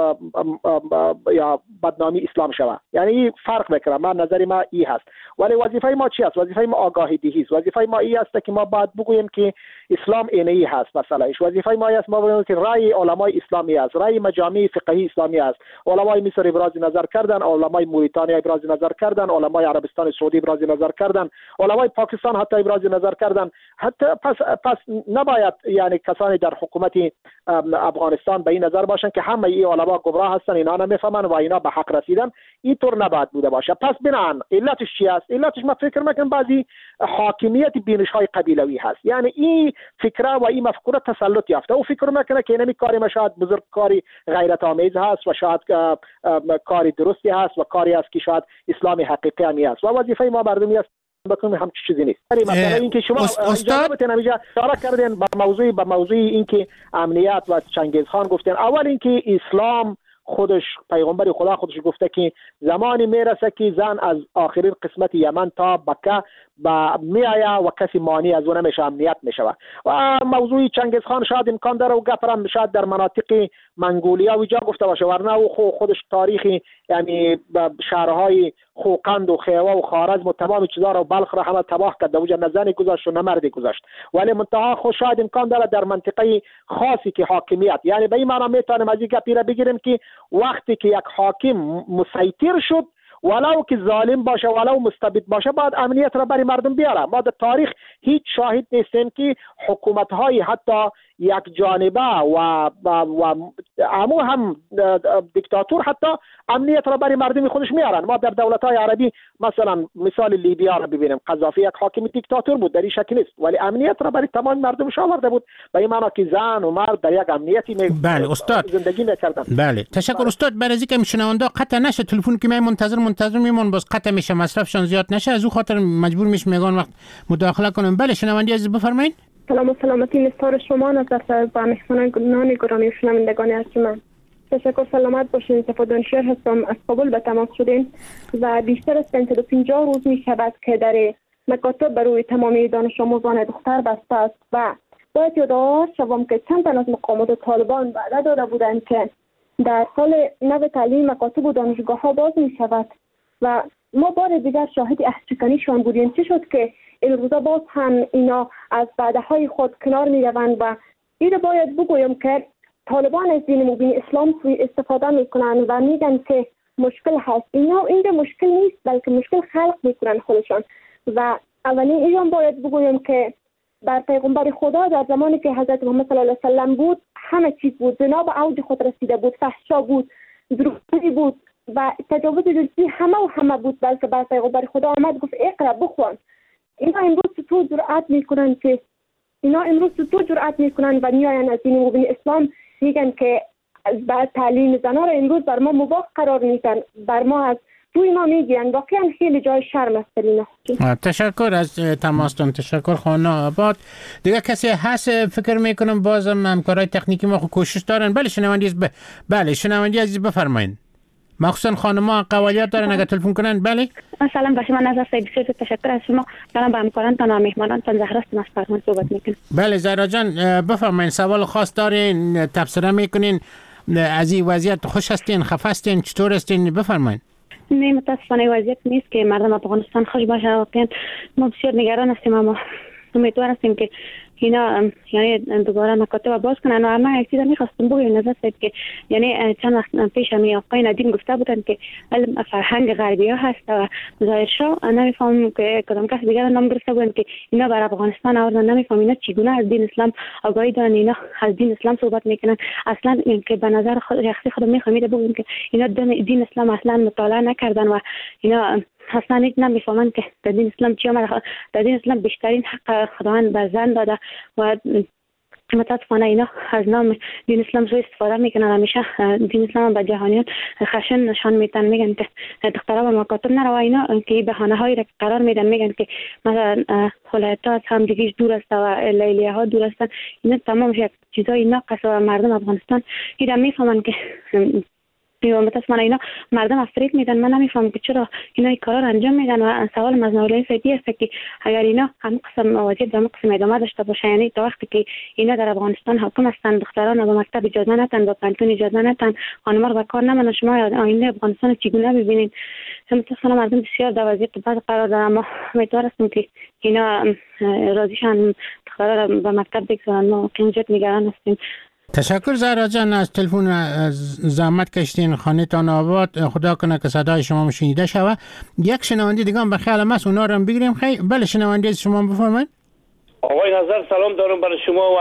یا بدنامی اسلام شود. یعنی فرق بکنه. من نظر ما این هست. ولی وظیفه ما چی است؟ وظیفه ما آگاهی دهی است. وظیفه ما این است که ما باید بگوییم که اسلام اینی هست. مثلا وظیفه ما است ما بگوییم که رأی علمای اسلامی است، رأی مجامع فقهی اسلامی است. علمای مصر ابراز نظر کردن، علمای موریتانیا ابراز نظر کردن، علمای عربستان سعودی ابراز نظر کردن، علمای پاکستان حتی ابراز نظر کردن. حتی پس نباید یعنی کسانی در حکومت افغانستان به این نظر باشن که همه این علما گمراه هستن، اینا نمیفهمن و اینا به حق رسیدن. اینطور نباید بوده باشه. پس بنان علتش چی است؟ علتش ما فکر میکنم بعضی حاکمیت بینش های قبیلوی هست. یعنی این فکره و این مفکوره تسلط یافته و فکر میکنه که اینمی کاری ما شاید بزرگ کاری غیرت آمیز هست و شاید کاری درستی هست و کاری است که شاید اسلام حقیقی همی است و وظیفه ما مردمی است بکنم هم چیزی نیست. مثلا اینکه شما اجازه نمیشه اشاره کردین به موضوع اینکه امنیت و چنگیز خان گفتن. اول اینکه اسلام خودش پیغمبر خدا خودش گفته که زمانی میرسه که زن از آخرین قسمت یمن تا بکه میآید و کسی مانع از اون نمیشه، امنیت میشود. و موضوع چنگیز خان شاید امکان داره و گفتم شاید در مناطق منگولیا و جا گفته باشه، ورنه او خودش تاریخی یعنی شهرهای خوقند و خیوه و خوارزم و تمام چیزا رو بلخ را همه تباه کرد، اوجا نه زنی گذاشت و نه مردی گذاشت. ولی منتها خود شاید امکان داره در منطقه خاصی که حاکمیت، یعنی به این معنی میتونیم از این گپی را بگیریم که وقتی که یک حاکم مسیطر شد ولو که ظالم باشه ولو مستبد باشه باید امنیت را برای مردم بیاره. ما در تاریخ هیچ شاهد نیستیم که حکومت‌های حتی یک جانبه و هم دیکتاتور حتی امنیت را برای مردم خودش میارن. ما در دولت‌های عربی مثلا مثال لیبیا را ببینیم، قذافی یک حاکم دیکتاتور بود، در این شک نیست، ولی امنیت را برای تمام مردمش آورده بود. به این معنی که زن و مرد در یک امنیتی بله استاد زندگی میکردن. بله تشکر استاد. برای اینکه میشنونده قطع نشه تلفن که من منتظر میمون باز قطع میشه مصرفشان زیاد نشه، از او خاطر مجبور میشم میگن وقت مداخله کنم. بله شنوندی عزیز بفرمایید. سلام و سلامتی نثار شما نظر با مهمانان گرامی و شنوندگان ارجمند. تشکر سلامت باشین. صفا دانشور هستم، از کابل به تماس شدین و بیشتر از 150 روز می شود که در مکاتب برای تمامی دانش آموزان دختر بسته است و باید یادآور شوم که چند تن از مقامات طالبان وعده داده بودند که در سال نو تعلیم مکاتب و دانشگاه ها باز می شود و ما بار دیگر شاهد عهدشکنیشان بودیم. چی شد که این روزا باز هم اینا از وعده های خود کنار می روند؟ و این باید بگویم که طالبان از دین مبین اسلام استفاده می کنند و میگن که مشکل هست. اینا اینجا مشکل نیست، بلکه مشکل خلق می کنند خودشان. و اولین ایشان باید بگویم که بر پیغمبر خدا در زمانی که حضرت محمد صلی الله علیه و سلم بود همه چیز بود، زنا به اوج خود رسیده بود، فحشا بود، دروغگویی بود و تجاوز جنسی همه بود، بلکه بر پیغمبر خدا آمد گفت اقرا بخوان. اینا امروز تو جرأت میکنن و میاین از دین مبین اسلام میگن که بعد تعلیم زنا را امروز بر ما مباح قرار میدن، بر ما از روی ما میگیرن. واقعا خیلی جای شرم است اینا. تشکر از تماستون. تشکر خانم آباد. دیگه کسی هست فکر میکنم بازم همکارای تکنیکی ما کوشش دارن. بله شنوندی عزیز بفرمایید. مخصوصا خانم‌ها قوالیات دارن اگه تلفن کنن. بله سلام به شما نظر بسیار تشکر از شما. سلام به همکارانتان و مهمانانتان. زهرا است از فرمان صحبت میکنم. بله زهرا جان بفرمایید. سوال خاص دارین؟ تبصره میکنین؟ از این وضعیت خوش هستین؟ خفه هستین؟ چطور هستین؟ بفرمایید. نه متاسفانه وضعیت نیست که مردم افغانستان خوش باشه. واقعا ما بسیار نگران هستیم، اما امیدوار هستیم که اینا یعنی دوباره مکاتب باز کنن. و اما یک چیز می‌خواستم بگم نظر است که یعنی چند وقت پیش می آقای ندیم گفته بودن که علم فرهنگ غربی‌ها هست و ظاهر شو نمی‌فهمم که کدام کس دیگر نام گرفته بودن که اینا بر افغانستان آوردن. نمی‌فهمم اینا چگونه از دین اسلام آگاهی دارن، اینا از دین اسلام صحبت میکنن. اصلا اینکه به نظر خود شخصی خودم می‌خوام بگم که اینا دین اسلام اصلا مطالعه نکردن و اینا اصلا نمی‌فهمن که در دین اسلام چی آمده. در دین اسلام بیشترین حق خداوند به زن داده و متاسفانه اینا از نام دین اسلام سوء استفاده میکنن. همیشه دین اسلام به جهانیان خشن نشان میدن، میگن که دخترها به مکاتب نرو. اینا که بهانه هایی را قرار میدن، میگن که مثلا ولایت‌ها از هم دیگه دور است و لیلیه ها دور هستن. اینا تمام چیزای ناقص و مردم افغانستان اینا میفهمن که متاسفانه اینا مردم افرید میدن. من نمیفهمم که چرا اینا این کارا رو انجام میدن. و سوال از نولای سیدی است که اگر اینا هم قسم وضعیت هم قسم ادامه داشته باشه، یعنی تا وقتی که اینا در افغانستان حاکم هستند، دختران به مکتب اجازه ندن، با پانتون اجازه ندن، خانم‌ها رو به کار نمونن، شما آینده افغانستان چگونه ببینید؟ متاسفانه مردم بسیار در وضعیت بد قرار دارن. اما امیدوار هستم که اینا راضیشن دخترها رو به مکتب بگذارن. ما کنجد نگران هستیم. تشکر زهرا جان از تلفن. زحمت کشتین خانه‌تان آباد. خدا کنه که صدای شما شنیده شود. یک شنونده دیگه هم به خیال است، اونا رو هم بگیریم. بله شنونده شما بفرمایید. آقای نظر سلام دارم برای شما و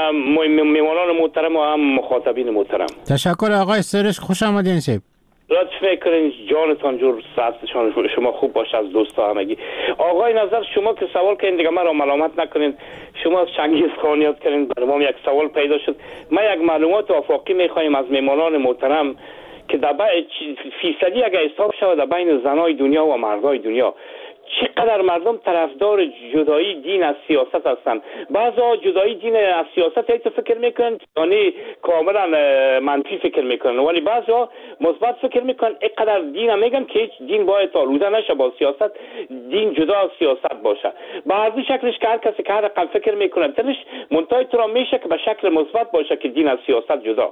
میمانان محترم و هم مخاطبین محترم. تشکر آقای سرش، خوش آمدین سیب. لطف میکنین جانتان جور ساعتشان شما خوب باشه از دوستا همگی. آقای نظر شما که سوال کردین دیگه مرا ملامت نکنین. شما از چنگیز خان یاد کردین، برای ما یک سوال پیدا شد. ما یک معلومات آفاقی میخوایم از میمانان محترم که در فیصدی اگه حساب شود در بین زنای دنیا و مردای دنیا چقدر مردم طرفدار جدایی دین از سیاست هستند. بعضا جدایی دین از سیاست هیچ فکر میکنن، یعنی کاملا منفی فکر میکنن، ولی بعضا مثبت فکر میکنن. اینقدر دین میگن که هیچ دین باید آلوده نشه با سیاست، دین جدا از سیاست باشه. به هر دو شکلش که هر کسی که هر رقم فکر میکنه تلش منتهای تو میشه که به شکل مثبت باشه که دین از سیاست جدا.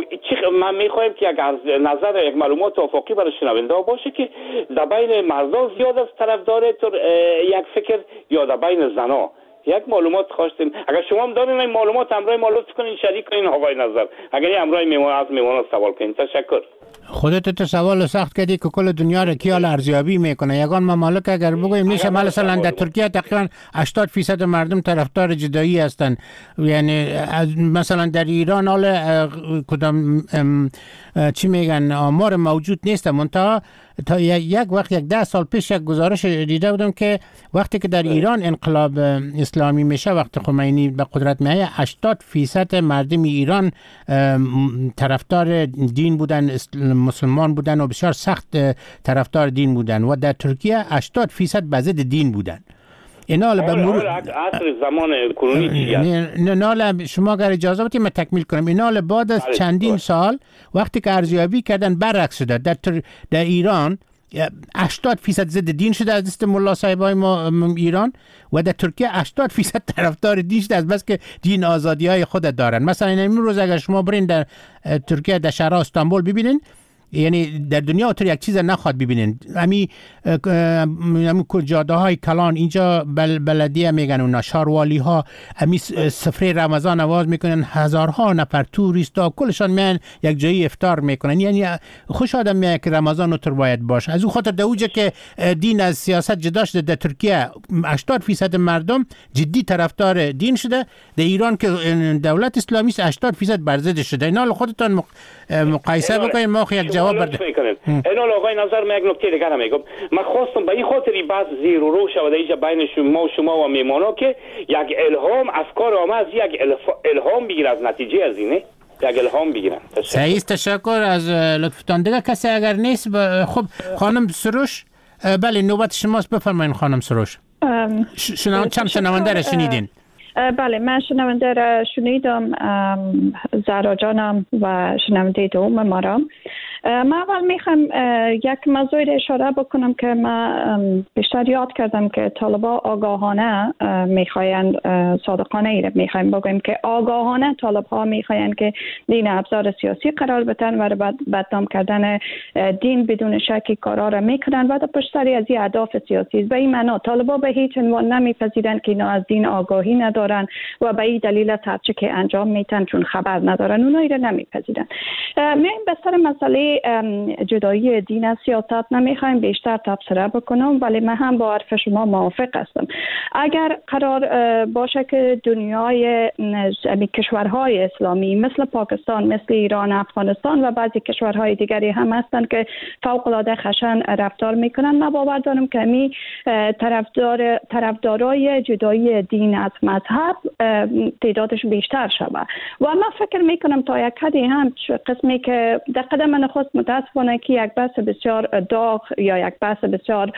من میخوایم که اگر نظر یک معلومات افاقی برای شنونده باشه که در بین مردا زیاد از طرفدار یک فکر یا در بین زنا یک معلومات خواستیم. اگر شما هم دارین این معلومات همراه ما لطف کنین شریک کنین آقای نظر. اگر همراه میمون سوال کنین. تشکر. خودت تو سوال سخت کردی که کل دنیا را کیال ارزیابی میکنه. یگان ممالک اگر بگویم میشه مثلا در ترکیه تقریبا 80% مردم طرفدار جدایی هستند. یعنی مثلا در ایران حال کدام چی میگن آمار موجود نیست. منتها تا یک وقت 10 سال پیش یک گزارش دیده بودم که وقتی که در ایران انقلاب اسلامی میشه، وقتی خمینی به قدرت میاد، 80% مردم ایران طرفدار دین بودن، مسلمان بودن و بسیار سخت طرفدار دین بودن و در ترکیه 80% به ضد دین بودن. اینال به مرور عصر زمان کرونی اینال شما اگر اجازه بدید من تکمیل کنم. اینال بعد از چندین سال وقتی که ارزیابی کردن برعکس شده. در ایران 80% ضد دین شده از دست ملا صاحبای ما ایران و در ترکیه 80% طرفدار دین شده از بس که دین آزادی های خود دارن. مثلا این روز اگر شما برین در ترکیه در شهر استانبول ببینین، یعنی در دنیا اونطور یک چیز نخواد ببینین. همین جاده های کلان اینجا بلدیه میگن اونا، شاروالی ها همین سفره رمضان آواز میکنن، هزارها نفر توریستا کلشان میان یک جایی افطار میکنن. یعنی خوش آدم میاد که رمضان اونطور باید باشه. از اون خاطر در اوجه که دین از سیاست جدا شده در ترکیه 80% مردم جدی طرفدار دین شده، در ایران که دولت اسلامی است 80% بر ضد شده. اینا خودتان مقایسه بکنید، ما یک جواب بده. اینال آقای نظر من یک نکته دیگر میگم. من خواستم به این خاطری بعض زیر و رو شده اینجا بین شما و میمانا که یک الهام افکار آمد، یک الهام بگیر از نتیجه از اینه، یک الهام بگیرن. سعید تشکر از لطفتان. دیگه کسی اگر نیست خب خانم سروش، بله نوبت شماست، بفرمایید خانم سروش. چند شنونده را شنیدین؟ بله من شنونده را شنیدم، زهرا جانم و شنونده دوم ما را. من اول میخوام یک موضوع را اشاره بکنم که من بیشتر یاد کردم که طالبا آگاهانه میخواین، صادقانه ای را میخوایم بگویم که آگاهانه طالبها میخواین که دین ابزار سیاسی قرار بدن و بدنام کردن دین بدون شکی کارا را میکنن و در پشت سر از این اهداف سیاسی. به این معنا طالبا به هیچ عنوان نمیپذیرند که اینا از دین آگاهی ندارن و به این دلیل هرچه که انجام میتن چون خبر ندارن اونا را نمیپذیرن. میایم به سر مسئله جدایی دین از سیاست نمیخوایم بیشتر تبصره بکنم، ولی من هم با حرف شما موافق هستم. اگر قرار باشه که دنیای کشورهای اسلامی مثل پاکستان، مثل ایران، افغانستان و بعضی کشورهای دیگری هم هستند که فوق العاده خشن رفتار میکنن، من باور دارم که می طرفدارای جدایی دین از مذهب تعدادش بیشتر شود و من فکر میکنم تا یک حدی هم قسمی که در قدم نخست متاسفانه که یک بحث بسیار داغ یا یک بحث بسیار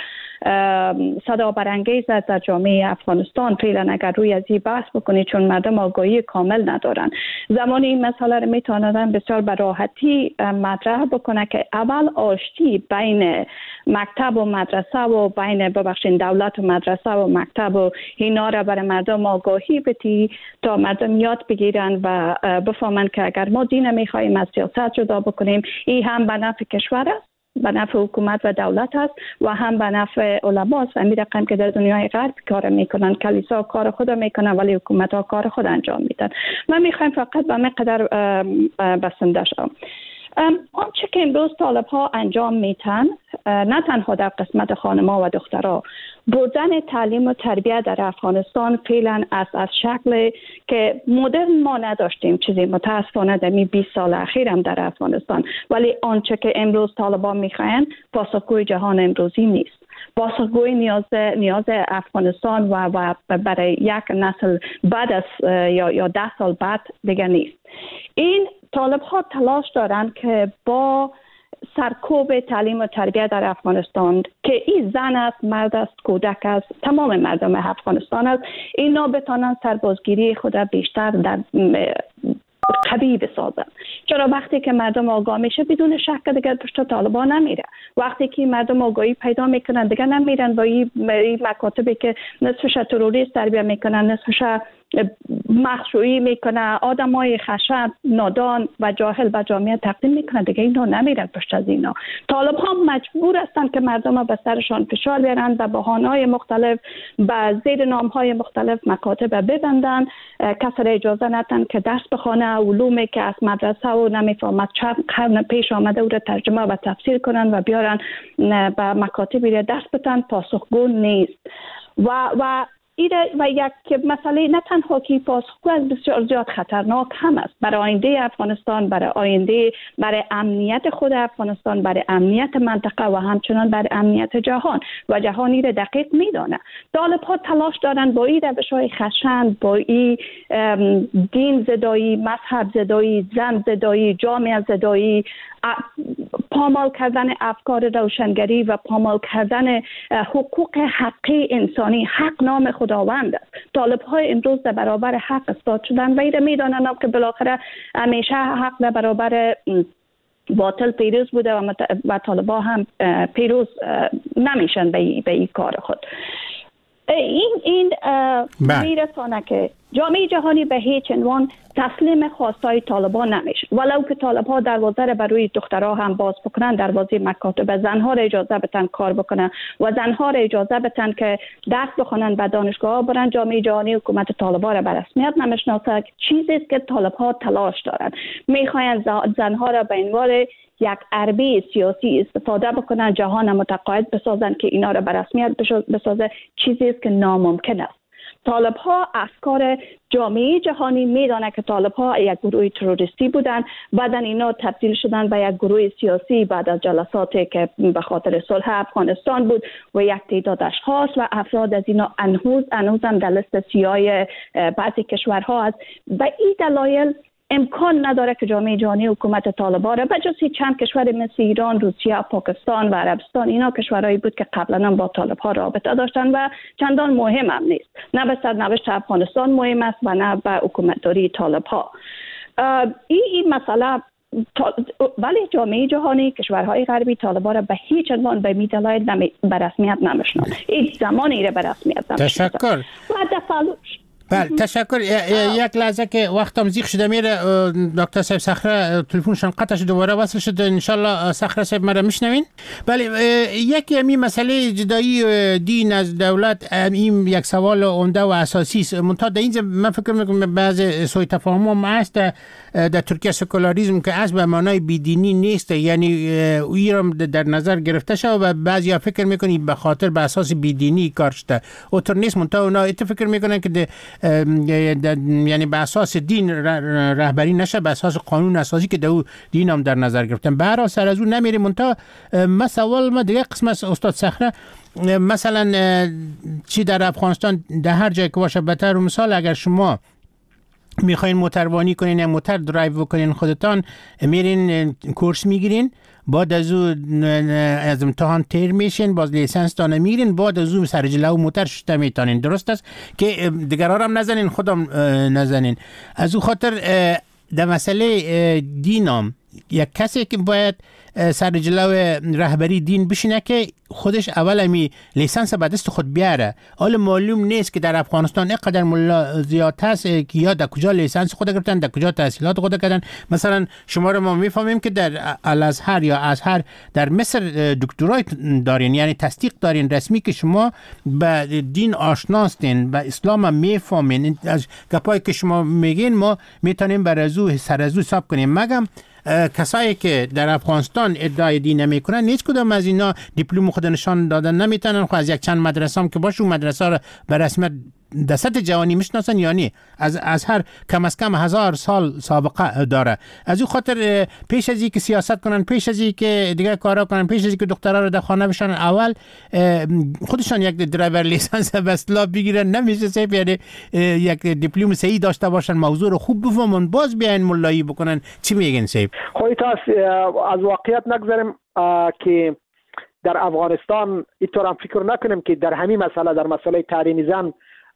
صدا برانگیز در جامعه افغانستان فعلا اگر روی از این بحث بکنید، چون مردم آگاهی کامل ندارن، زمانی این مسئله رو میتونن بسیار به راحتی مطرح بکنه که اول آشتی بین مکتب و مدرسه و بین دولت و مدرسه و مکتب و اینا را برای مردم آگاهی بدی تا مردم یاد بگیرن و بفهمن که اگر ما دین میخوایم از سیاست جدا بکنیم، این هم به نفع کشور است، به نفع حکومت و دولت است و هم به نفع علما است. همین رقم که در دنیای غرب کار میکنن، کلیسا کار خود میکنن ولی حکومت ها کار خود انجام میدن. من میخوایم فقط به مقدار بسنده شم. آنچه که امروز طالب ها انجام میتن، نه تنها در قسمت خانم‌ها و دخترها، بردن تعلیم و تربیت در افغانستان فعلا از شکل که مدرن ما نداشتیم چیزی متاسفانه در 20 سال اخیر هم در افغانستان، ولی آنچه که امروز طالبان میخواین پاسخگوی جهان امروزی نیست. پاسخگوی نیاز افغانستان و برای یک نسل بعد از یا 10 سال بعد دیگه نیست. این طالب ها تلاش دارند که با سرکوب تعلیم و تربیت در افغانستان که این زن است، مرد است، کودک است، تمام مردم افغانستان است، اینا بتانن سربازگیری خود بیشتر در قوی بسازن. چرا وقتی که مردم آگاه میشه بدون شک دیگر پشت طالبان نمیره. وقتی که مردم آگاهی پیدا میکنن دیگر نمیرن با این مکاتبی که نصفش تروریست تربیت میکنن، نصفش مخشویی میکنه، آدمای خشن، نادان و جاهل به جامعه تقدیم میکنه، دیگه اینا نمیرن پشت از اینا. طالب ها مجبور هستن که مردم به سرشان فشار بیارن و بهانه‌های مختلف به زیر نام‌های مختلف مکاتب ببندن، کسی را اجازه ندن که درس بخونه، علومی که از مدرسه و نمیفهمد چند قرن پیش آمده او را ترجمه و تفسیر کنن و بیارن به مکاتبی را درس بدن، پاسخگو نیست. و یک مسئله نه تنها که پاسخگو از بسیار زیاد خطرناک هم است برای آینده افغانستان، برای امنیت خود افغانستان، برای امنیت منطقه و همچنان برای امنیت جهان و جهانی را دقیق میدانه. طالب ها تلاش دارن با این روش‌های خشن، با این دین زدایی، مذهب زدایی، زن زدایی، جامعه زدایی، پامال کردن افکار روشنگری و پامال کردن حقوق حقی انسانی. حق نام خداوند است. طالب های امروز در برابر حق استاد شدن و ایره میدانن که بالاخره همیشه حق در برابر باطل پیروز بوده و طالبان هم پیروز نمیشن به این کار خود. این میرسانه که جامعه جهانی به هیچ عنوان تسلیم خواستای طالبان نمیشه، ولو که طالبان دروازه را برای دخترها هم باز بکنن، دروازه مکاتب زنها را اجازه بدن کار بکنن و زنها را اجازه بدن که درس بخونن و دانشگاه ها برن. جامعه جهانی حکومت طالبان را به رسمیت نمیشناسه، چیزی است که طالبان تلاش دارن. میخواین زنها را به عنوان یک اربی سیاسی استفاده بکنن، جهان متقاعد بسازن که اینا را به رسمیت بسازه، چیزی است که ناممکن است. طالب‌ها افکار جامعه جهانی میدانه که طالب‌ها یک گروه تروریستی بودن، بعدن اینا تبدیل شدن به یک گروه سیاسی بعد از جلساتی که به خاطر صلح افغانستان بود و یک تعداد اشخاص و افراد از اینا هنوز هم در لیست سیاه بعضی کشورها است. به این دلایل امکان نداره که جامعه جهانی حکومت طالبان را بجز چند کشور مثل ایران، روسیه، پاکستان و عربستان، اینا کشورهایی بود که قبلا با طالبان رابطه داشتن و چندان مهم هم نیست. نه به سرنوشت افغانستان مهم است و نه به حکومتداری طالبان. این مسئله ولی جامعه جهانی کشورهای غربی طالبان را به هیچ عنوان به دلایل به رسمیت نمیشناسه. این زمانی را به رسمیت نمیشناسه. تشکر. بله تشکر. یک لحظه که وقتم زیغ شده میره، دکتر صاحب صخره تلفنشان قطع شد، دوباره وصل شد. انشالله صخره صاحب مرا میشنوین؟ بله، یکی همین مسئله جدایی دین از دولت این یک سوال عمده و اساسی است. منتها در اینجا من فکر میکنم بعض سوء تفاهم هم هست در ترکیه. سکولاریسم که اصل به معنای بیدینی نیست، یعنی ایران در نظر گرفته شده و بعضیا فکر میکنن به خاطر به اساس بیدینی کار شده. اوتر نیست. منتها اونا فکر میکنن که یعنی به اساس دین رهبری نشه، به اساس قانون اساسی که دین هم در نظر گرفتن. به هر حال سر از اون نمیریم. منتها سوال ما دیگه قسم است استاد صخره. مثلا چی در افغانستان در هر جای که باشه، بهتر مثال اگر شما میخواین موتروانی کنین یا موتر درایو کنین، خودتان میرین کورس میگیرین، بعد از امتحان تیر میشین، باز لیسنس تانه میگیرین، بعد از سر جلو موتر شده میتانین. درست است که دیگران هم نزنین، خودم نزنین. از او خاطر در مسئله دینام یک کسی که باید سر جلو رهبری دین بشینه که خودش اول همی لیسانس به دست خود بیاره. حالا معلوم نیست که در افغانستان اینقدر ملا زیاد هست که یا در کجا لیسانس خود گرفتن، در کجا تحصیلات خود کردن. مثلا شما رو ما میفهمیم که در الازهر یا ازهر در مصر دکترای دارین، یعنی تصدیق دارین رسمی که شما به دین آشناستین، به اسلام هم میفهمین. از گپایی که شما میگین ما میتونیم بر ازو سر ازو حساب کنیم. مگم کسایی که در افغانستان ادعای دین نمیکنن هیچ کدام از اینا دیپلم خود نشان دادن نمیتونن. خب از یک چند مدرسه هم که باشه اون مدرسه رو به رسمیت در سطح جهانی میشناسن یا نه. از هر کم از کم 1000 سال سابقه داره. از اون خاطر پیش از اینکه سیاست کنن، پیش از اینکه دیگه کارا کنن، پیش از اینکه دخترها رو در خانه بشن، اول خودشان یک درایور لیسانس به اصطلاح بگیرن. نمیشه صرف یعنی یک دیپلم صحیح داشته باشن، موضوع رو خوب بفهمن، باز بیاین مولایی بکنن. چی میگین صاحب؟ خودت از واقعیت نگذاریم که در افغانستان اینطور هم فکر نکنیم که در همین مسئله، در مسئله تعلیم زن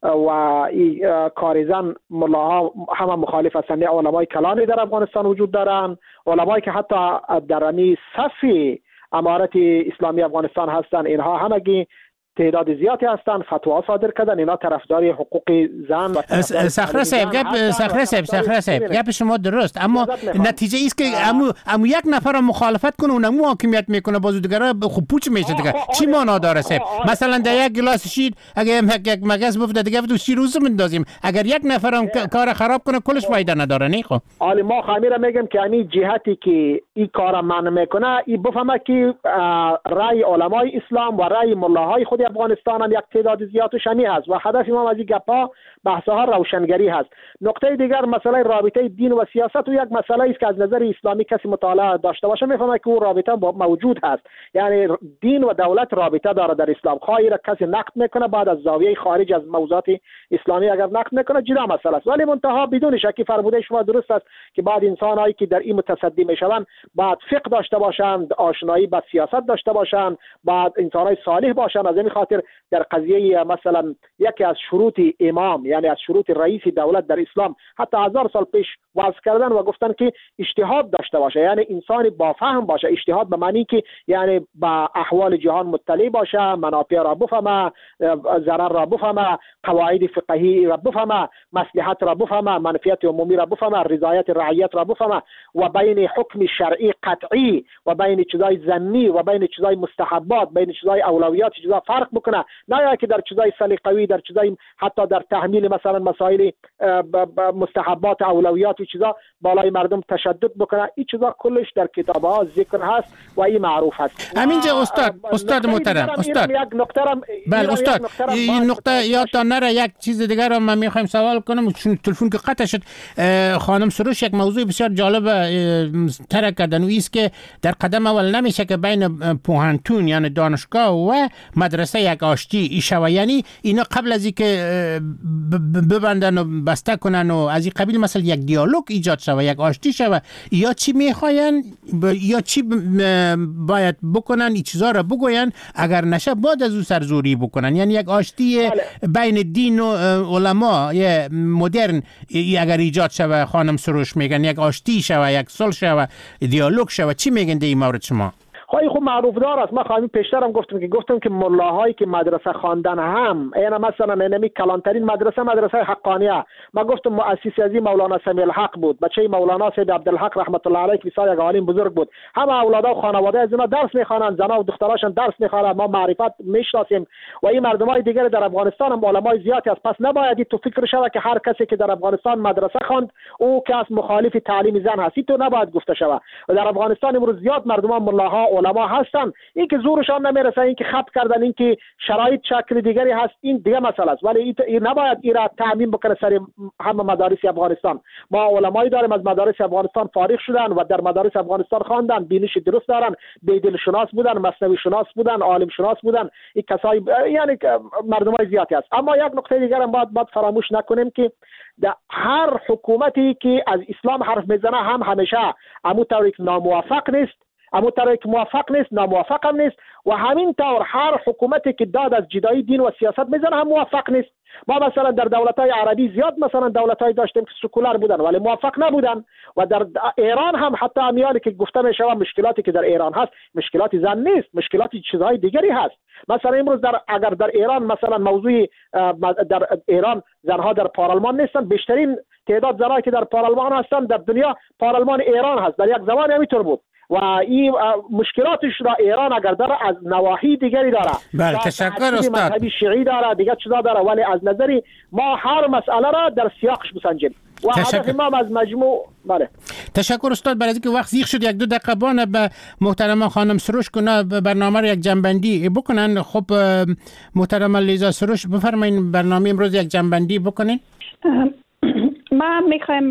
و کار زن، ملاها همه مخالف هستند. علمای کلانی در افغانستان وجود دارند، علمایی که حتی در همین صف امارت اسلامی افغانستان هستند، اینها همگی تعداد زیادی هستند، فتوا صادر کردن. اینا طرفدار حقوق زن و صخره صاحب گپ شما درست، اما نتیجه است که امو یک نفر مخالفت کنه اونمو حاکمیت میکنه، بازو دیگه خوب پوچ میشه دیگه. چی معنا داره صاحب؟ مثلا در یک گلاس شیر اگه یک مگس بفته دیگه تو شیر روز میندازیم، اگر یک نفرم کار خراب کنه کلش فایده نداره. نه خب حالی ما خمیره میگم که همین جهتی که این کارا منع میکنه، این بفهمه که رای علمای اسلام و رای ملاهای خود افغانستان هم یک تعداد زیادش همی هست و هدف ما از این گپا بحث‌ها روشنگری هست. نقطه دیگر مسئله رابطه دین و سیاست و یک مسئله است که از نظر اسلامی کسی مطالعه داشته باشه میفهمه که اون رابطه موجود هست. یعنی دین و دولت رابطه داره در اسلام. خواهی را کسی نقد میکنه بعد از زاویه خارج از موضوعات اسلامی اگر نقد میکنه جدا مسئله است، ولی منتها بدون شک فرموده شما درست است که بعد انسانایی که در این متصدی میشوند بعد فقه داشته باشند، آشنایی با سیاست داشته باشند، بعد انسانای صالح باشند. از این خاطر در قضیه مثلا یکی از شروط امام، یعنی از شروط رئیس دولت در اسلام حتی 1000 سال پیش وضع کردن و گفتن که اجتهاد داشته باشه، یعنی انسان با فهم باشه. اجتهاد به معنی که یعنی با احوال جهان مطلع باشه، منافع را بفهمه، ضرر را بفهمه، قواعد فقهی را بفهمه، مصلحت را بفهمه، منفعت عمومی را بفهمه، رضایت رعیت را بفهمه و بین حکم شرعی قطعی و بین چیزای ظنی و بین چیزای مستحبات، بین چیزای اولویات چیزا فرق بکنه. نه که در چیزای سلیقوی، در چیزای حتی در تحمیل مثلا مسائل مستحبات اولویات و چیزا بالای مردم تشدد بکنه. این چیزا کلش در کتاب‌ها ذکر هست و این معروف هست. همینجا استاد محترم، استاد بله استاد این نقطه یادتان نره. یک چیز دیگر رو من میخوایم سوال کنم چون تلفن که قطع شد. خانم سروش یک موضوع بسیار جالب طرح کردن و است که در قدم اول نمیشه که بین پوهنتون یعنی دانشگاه و مدرسه یک آشتی شوه، یعنی اینا قبل از اینکه ببندن و بسته کنن و از این قبیل مثلا یک دیالوگ ایجاد شوه، یک آشتی شوه، یا چی میخواین یا چی باید بکنن این چیزا رو بگوین، اگر نشه بعد از او سرزوری بکنن. یعنی یک آشتی بین دین و علما مدرن اگر ایجاد شوه، خانم سروش میگن یک آشتی شوه، یک صلح شوه، دیالوگ شوه، چی میگن در این مورد شما؟ خب معروف دار است. ما خواهیم پیشترم گفتم که ملاهایی که مدرسه خواندن هم اینا مثلا اینمی کلانترین مدرسه حقانیه. ما گفتم مؤسس از مولانا سمیع الحق بود، بچه مولانا سید عبدالحق رحمت الله علیه که بسیار یک عالم بزرگ بود. همه اولادا و خانواده از اینا درس میخوانند، زنا و دختراشون درس میخوانند. ما معرفت میشناسیم و این مردمای دیگر در افغانستان هم علمای زیادی است. پس نباید تو فکر شوه که هر کسی که در افغانستان مدرسه خواند او کس مخالف تعلیم زن هست. تو نباید گفته شوه. و در افغانستان امروز زیاد مردمان ملاها علما هستن، این که زورشان نمیرسه، این که خط کردن، این که شرایط شکل دیگری هست، این دیگه مسئله است. ولی این نباید این را تعمیم بکنه سر همه مدارس افغانستان. ما علمایی داریم از مدارس افغانستان فارغ شدن و در مدارس افغانستان خواندن، بینش درست دارن، بیدل شناس بودن، مثنوی شناس بودن، عالم شناس بودن. این کسای یعنی مردمای زیادی است. اما یک نکته دیگر هم باید فراموش نکنیم که در هر حکومتی که از اسلام حرف میزنه هم همیشه همون طوری که ناموافق نیست، اما طوری که موافق نیست، ناموافق هم نیست. و همین طور هر حکومتی که داد از جدایی دین و سیاست میزنه هم موافق نیست. ما مثلا در دولت‌های عربی زیاد مثلا دولت‌های داشتیم که سکولار بودن ولی موافق نبودن. و در ایران هم حتی امیالی که گفته میشه مشکلاتی که در ایران هست مشکلات زن نیست، مشکلات چیزهای دیگری هست. مثلا امروز اگر در ایران مثلا موضوع در ایران زنها در پارلمان نیستن، بیشترین تعداد زنایی که در پارلمان هستن در دنیا پارلمان ایران هست. در یک زمان همینطور بود و این مشکلاتش را ایران اگر داره از نواحی دیگری داره. بله تشکر استاد. مذهبی شیعی داره، دیگه چیزا داره، ولی از نظری ما هر مسئله را در سیاقش بسنجیم و هدف ما از مجموع. بله تشکر استاد. برای اینکه وقت زیغ شد یک دو دقیقه بانه به محترم خانم سروش کنه برنامه را یک جنبندی بکنن. خب محترم لیزا سروش بفرمایید برنامه امروز یک جنبندی بکنین. ما میخوایم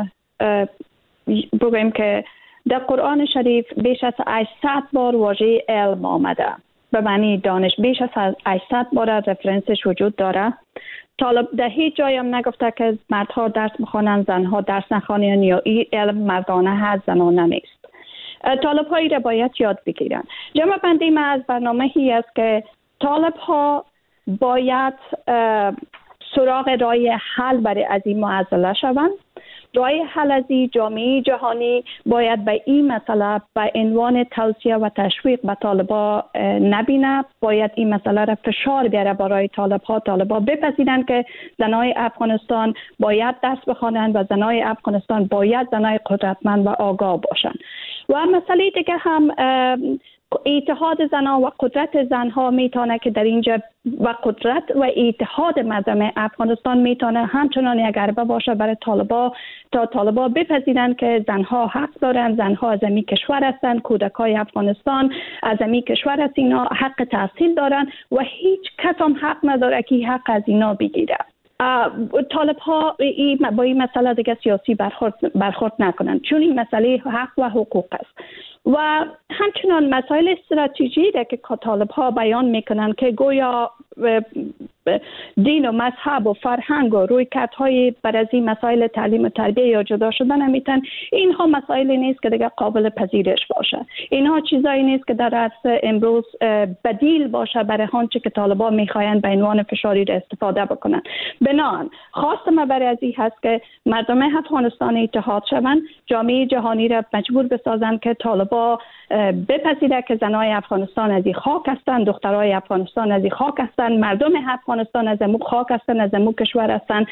بگویم که در قرآن شریف بیش از 800 بار واژه علم آمده، به معنی دانش. بیش از 800 بار رفرنسش وجود داره. طالب در هیچ جایی هم نگفته که مردها درس بخوانند زنها درس نخوانند یا این علم مردانه هست زنانه نیست. طالب هایی را باید یاد بگیرن. جمع بندی ما از برنامه هی است که طالب ها باید سراغ راه حل برای از این معضله شوند. راه حل از این جامعه جهانی باید به این مسئله به عنوان توصیه و تشویق به طالبا نبینه. باید این مسئله را فشار بیاره برای طالبا بپذیرند که زنای افغانستان باید درس بخوانند و زنای افغانستان باید زنای قدرتمند و آگاه باشند. و مسئله دیگه هم اتحاد زنها و قدرت زنها میتونه که در اینجا و قدرت و اتحاد مردم افغانستان میتونه همچنان یک ضربه باشه برای طالبا بپذیرند که زنها حق دارند، زنها از این کشور هستند، کودکای افغانستان از این کشور هست، اینا حق تحصیل دارند و هیچ کس هم حق نداره که حق از اینا بگیره. طالب ها با این مسئله دیگه سیاسی برخورد نکنند، چون این مسئله حق و حقوق است. و همچنان مسائل استراتژی را که طالب ها بیان میکنند که گویا دین و مذهب و فرهنگ و رویکردهای بر از این مسائل تعلیم و تربیه یا جدا شدن نمیتن، اینها مسائلی نیست که دیگه قابل پذیرش باشه. اینها چیزایی نیست که در عصر امروز بدیل باشه برای آنچه که طالبان میخواین به عنوان فشاری را استفاده بکنن. بنابراین خواست ما برای از این هست که مردم افغانستان اتحاد شوند، جامعه جهانی را مجبور بسازن که طالبان بپذیره که زنای افغانستان از این خاک هستند، دخترای افغانستان از این خاک هستند، مردم افغانستان از امو خاک هستند، از امو کشور هستند،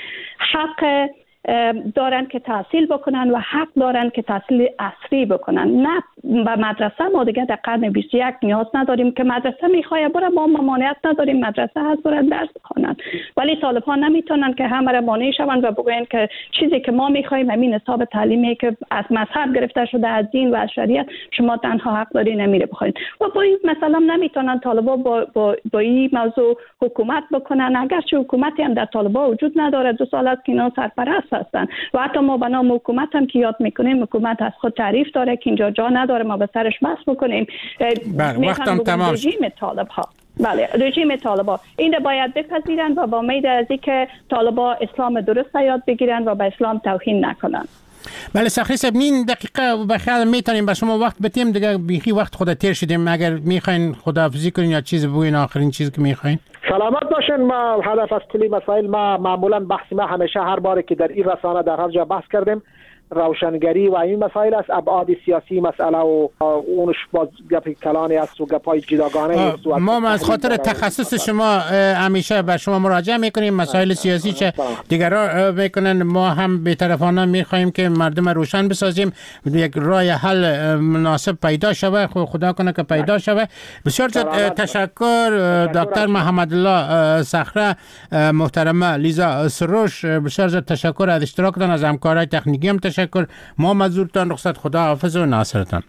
حق دارن که تحصیل بکنن و حق دارن که تحصیل عصری بکنن. نه و مدرسه ما دیگه در قرن 21 نیاز نداریم که مدرسه میخواه بره، ما ممانعت نداریم مدرسه هست برن درس بخونن، ولی طالبان نمیتونن که همه را مانع شوند و بگوین که چیزی که ما میخوایم همین حساب تعلیمی که از مذهب گرفته شده، از دین و از شریعت، شما تنها حق داری نمیره بخواین. و با این مثلا نمیتونن طالبان با این موضوع حکومت بکنن، اگرچه حکومتی هم در طالبان وجود نداره، 2 سال است که اینا سرپرست هستن و حتی ما به نام حکومت هم که یاد میکنیم، حکومت از خود تعریف داره که اینجا جا نداره ما به سرش بحث بکنیم. وقتم تمام. رژیم طالب ها، بله رژیم طالبان این را باید بپذیرن و با امید از اینکه طالبان اسلام درست یاد بگیرن و به اسلام توهین نکنن. بله سخری صاحب، نیم دقیقه بخیر میتونیم به شما وقت بدیم دیگه، بیخی وقت خود تیر شدیم. اگر میخواین خداحافظی کنین یا چیز بگوین، آخرین چیزی که میخواین. سلامت باشین. ما هدف از کلی مسائل، ما معمولا بحث ما همیشه هر باری که در این رسانه در هر جا بحث کردیم روشنگری و این مسائل است، ابعاد سیاسی مسئله و اونش باز گپ کلانی است و گپای جداگانه است. ما از خاطر تخصص شما همیشه به شما مراجعه میکنیم، مسائل سیاسی چه دیگران میکنن، ما هم بی‌طرفانه میخوایم که مردم روشن بسازیم، یک راه حل مناسب پیدا شوه، خدا کنه که پیدا شوه. بسیار تشکر دکتر محمد الله صخره، محترمه لیزا سروش، بسیار تشکر از اشتراکتان، از همکارای تکنیکی هم تشکر. ما مزورتان رخصت، خدا حافظ و ناصرتان.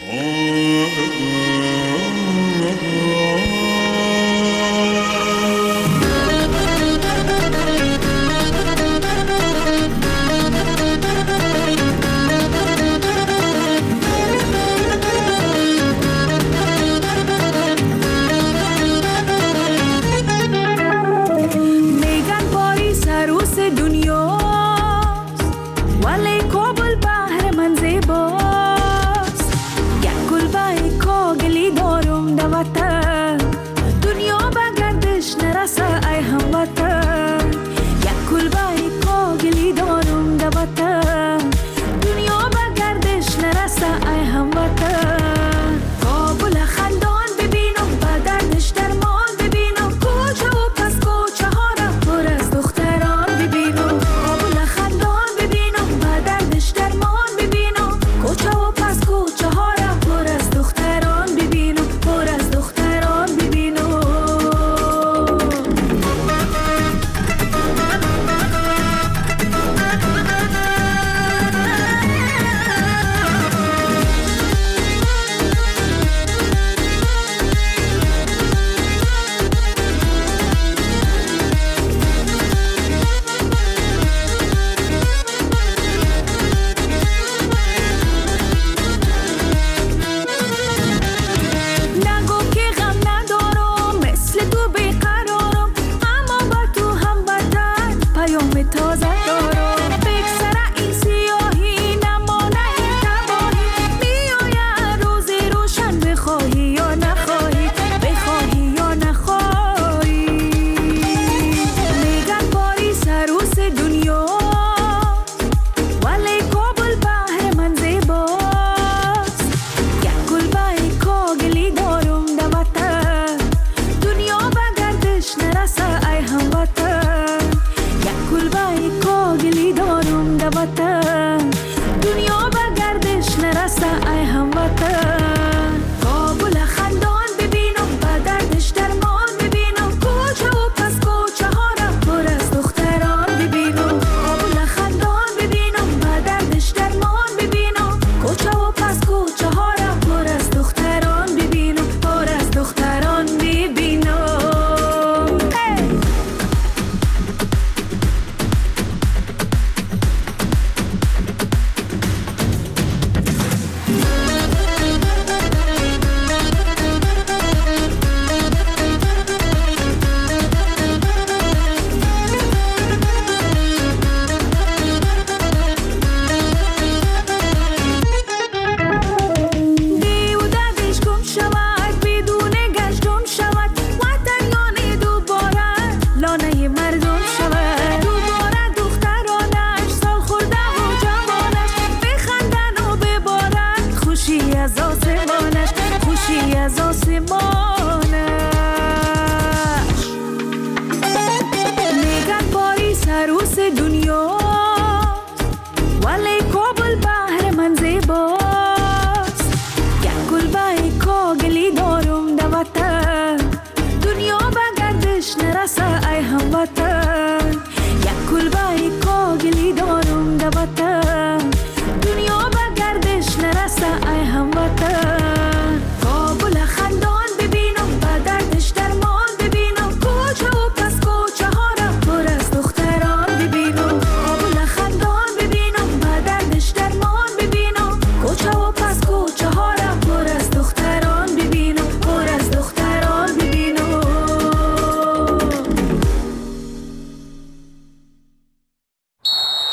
یا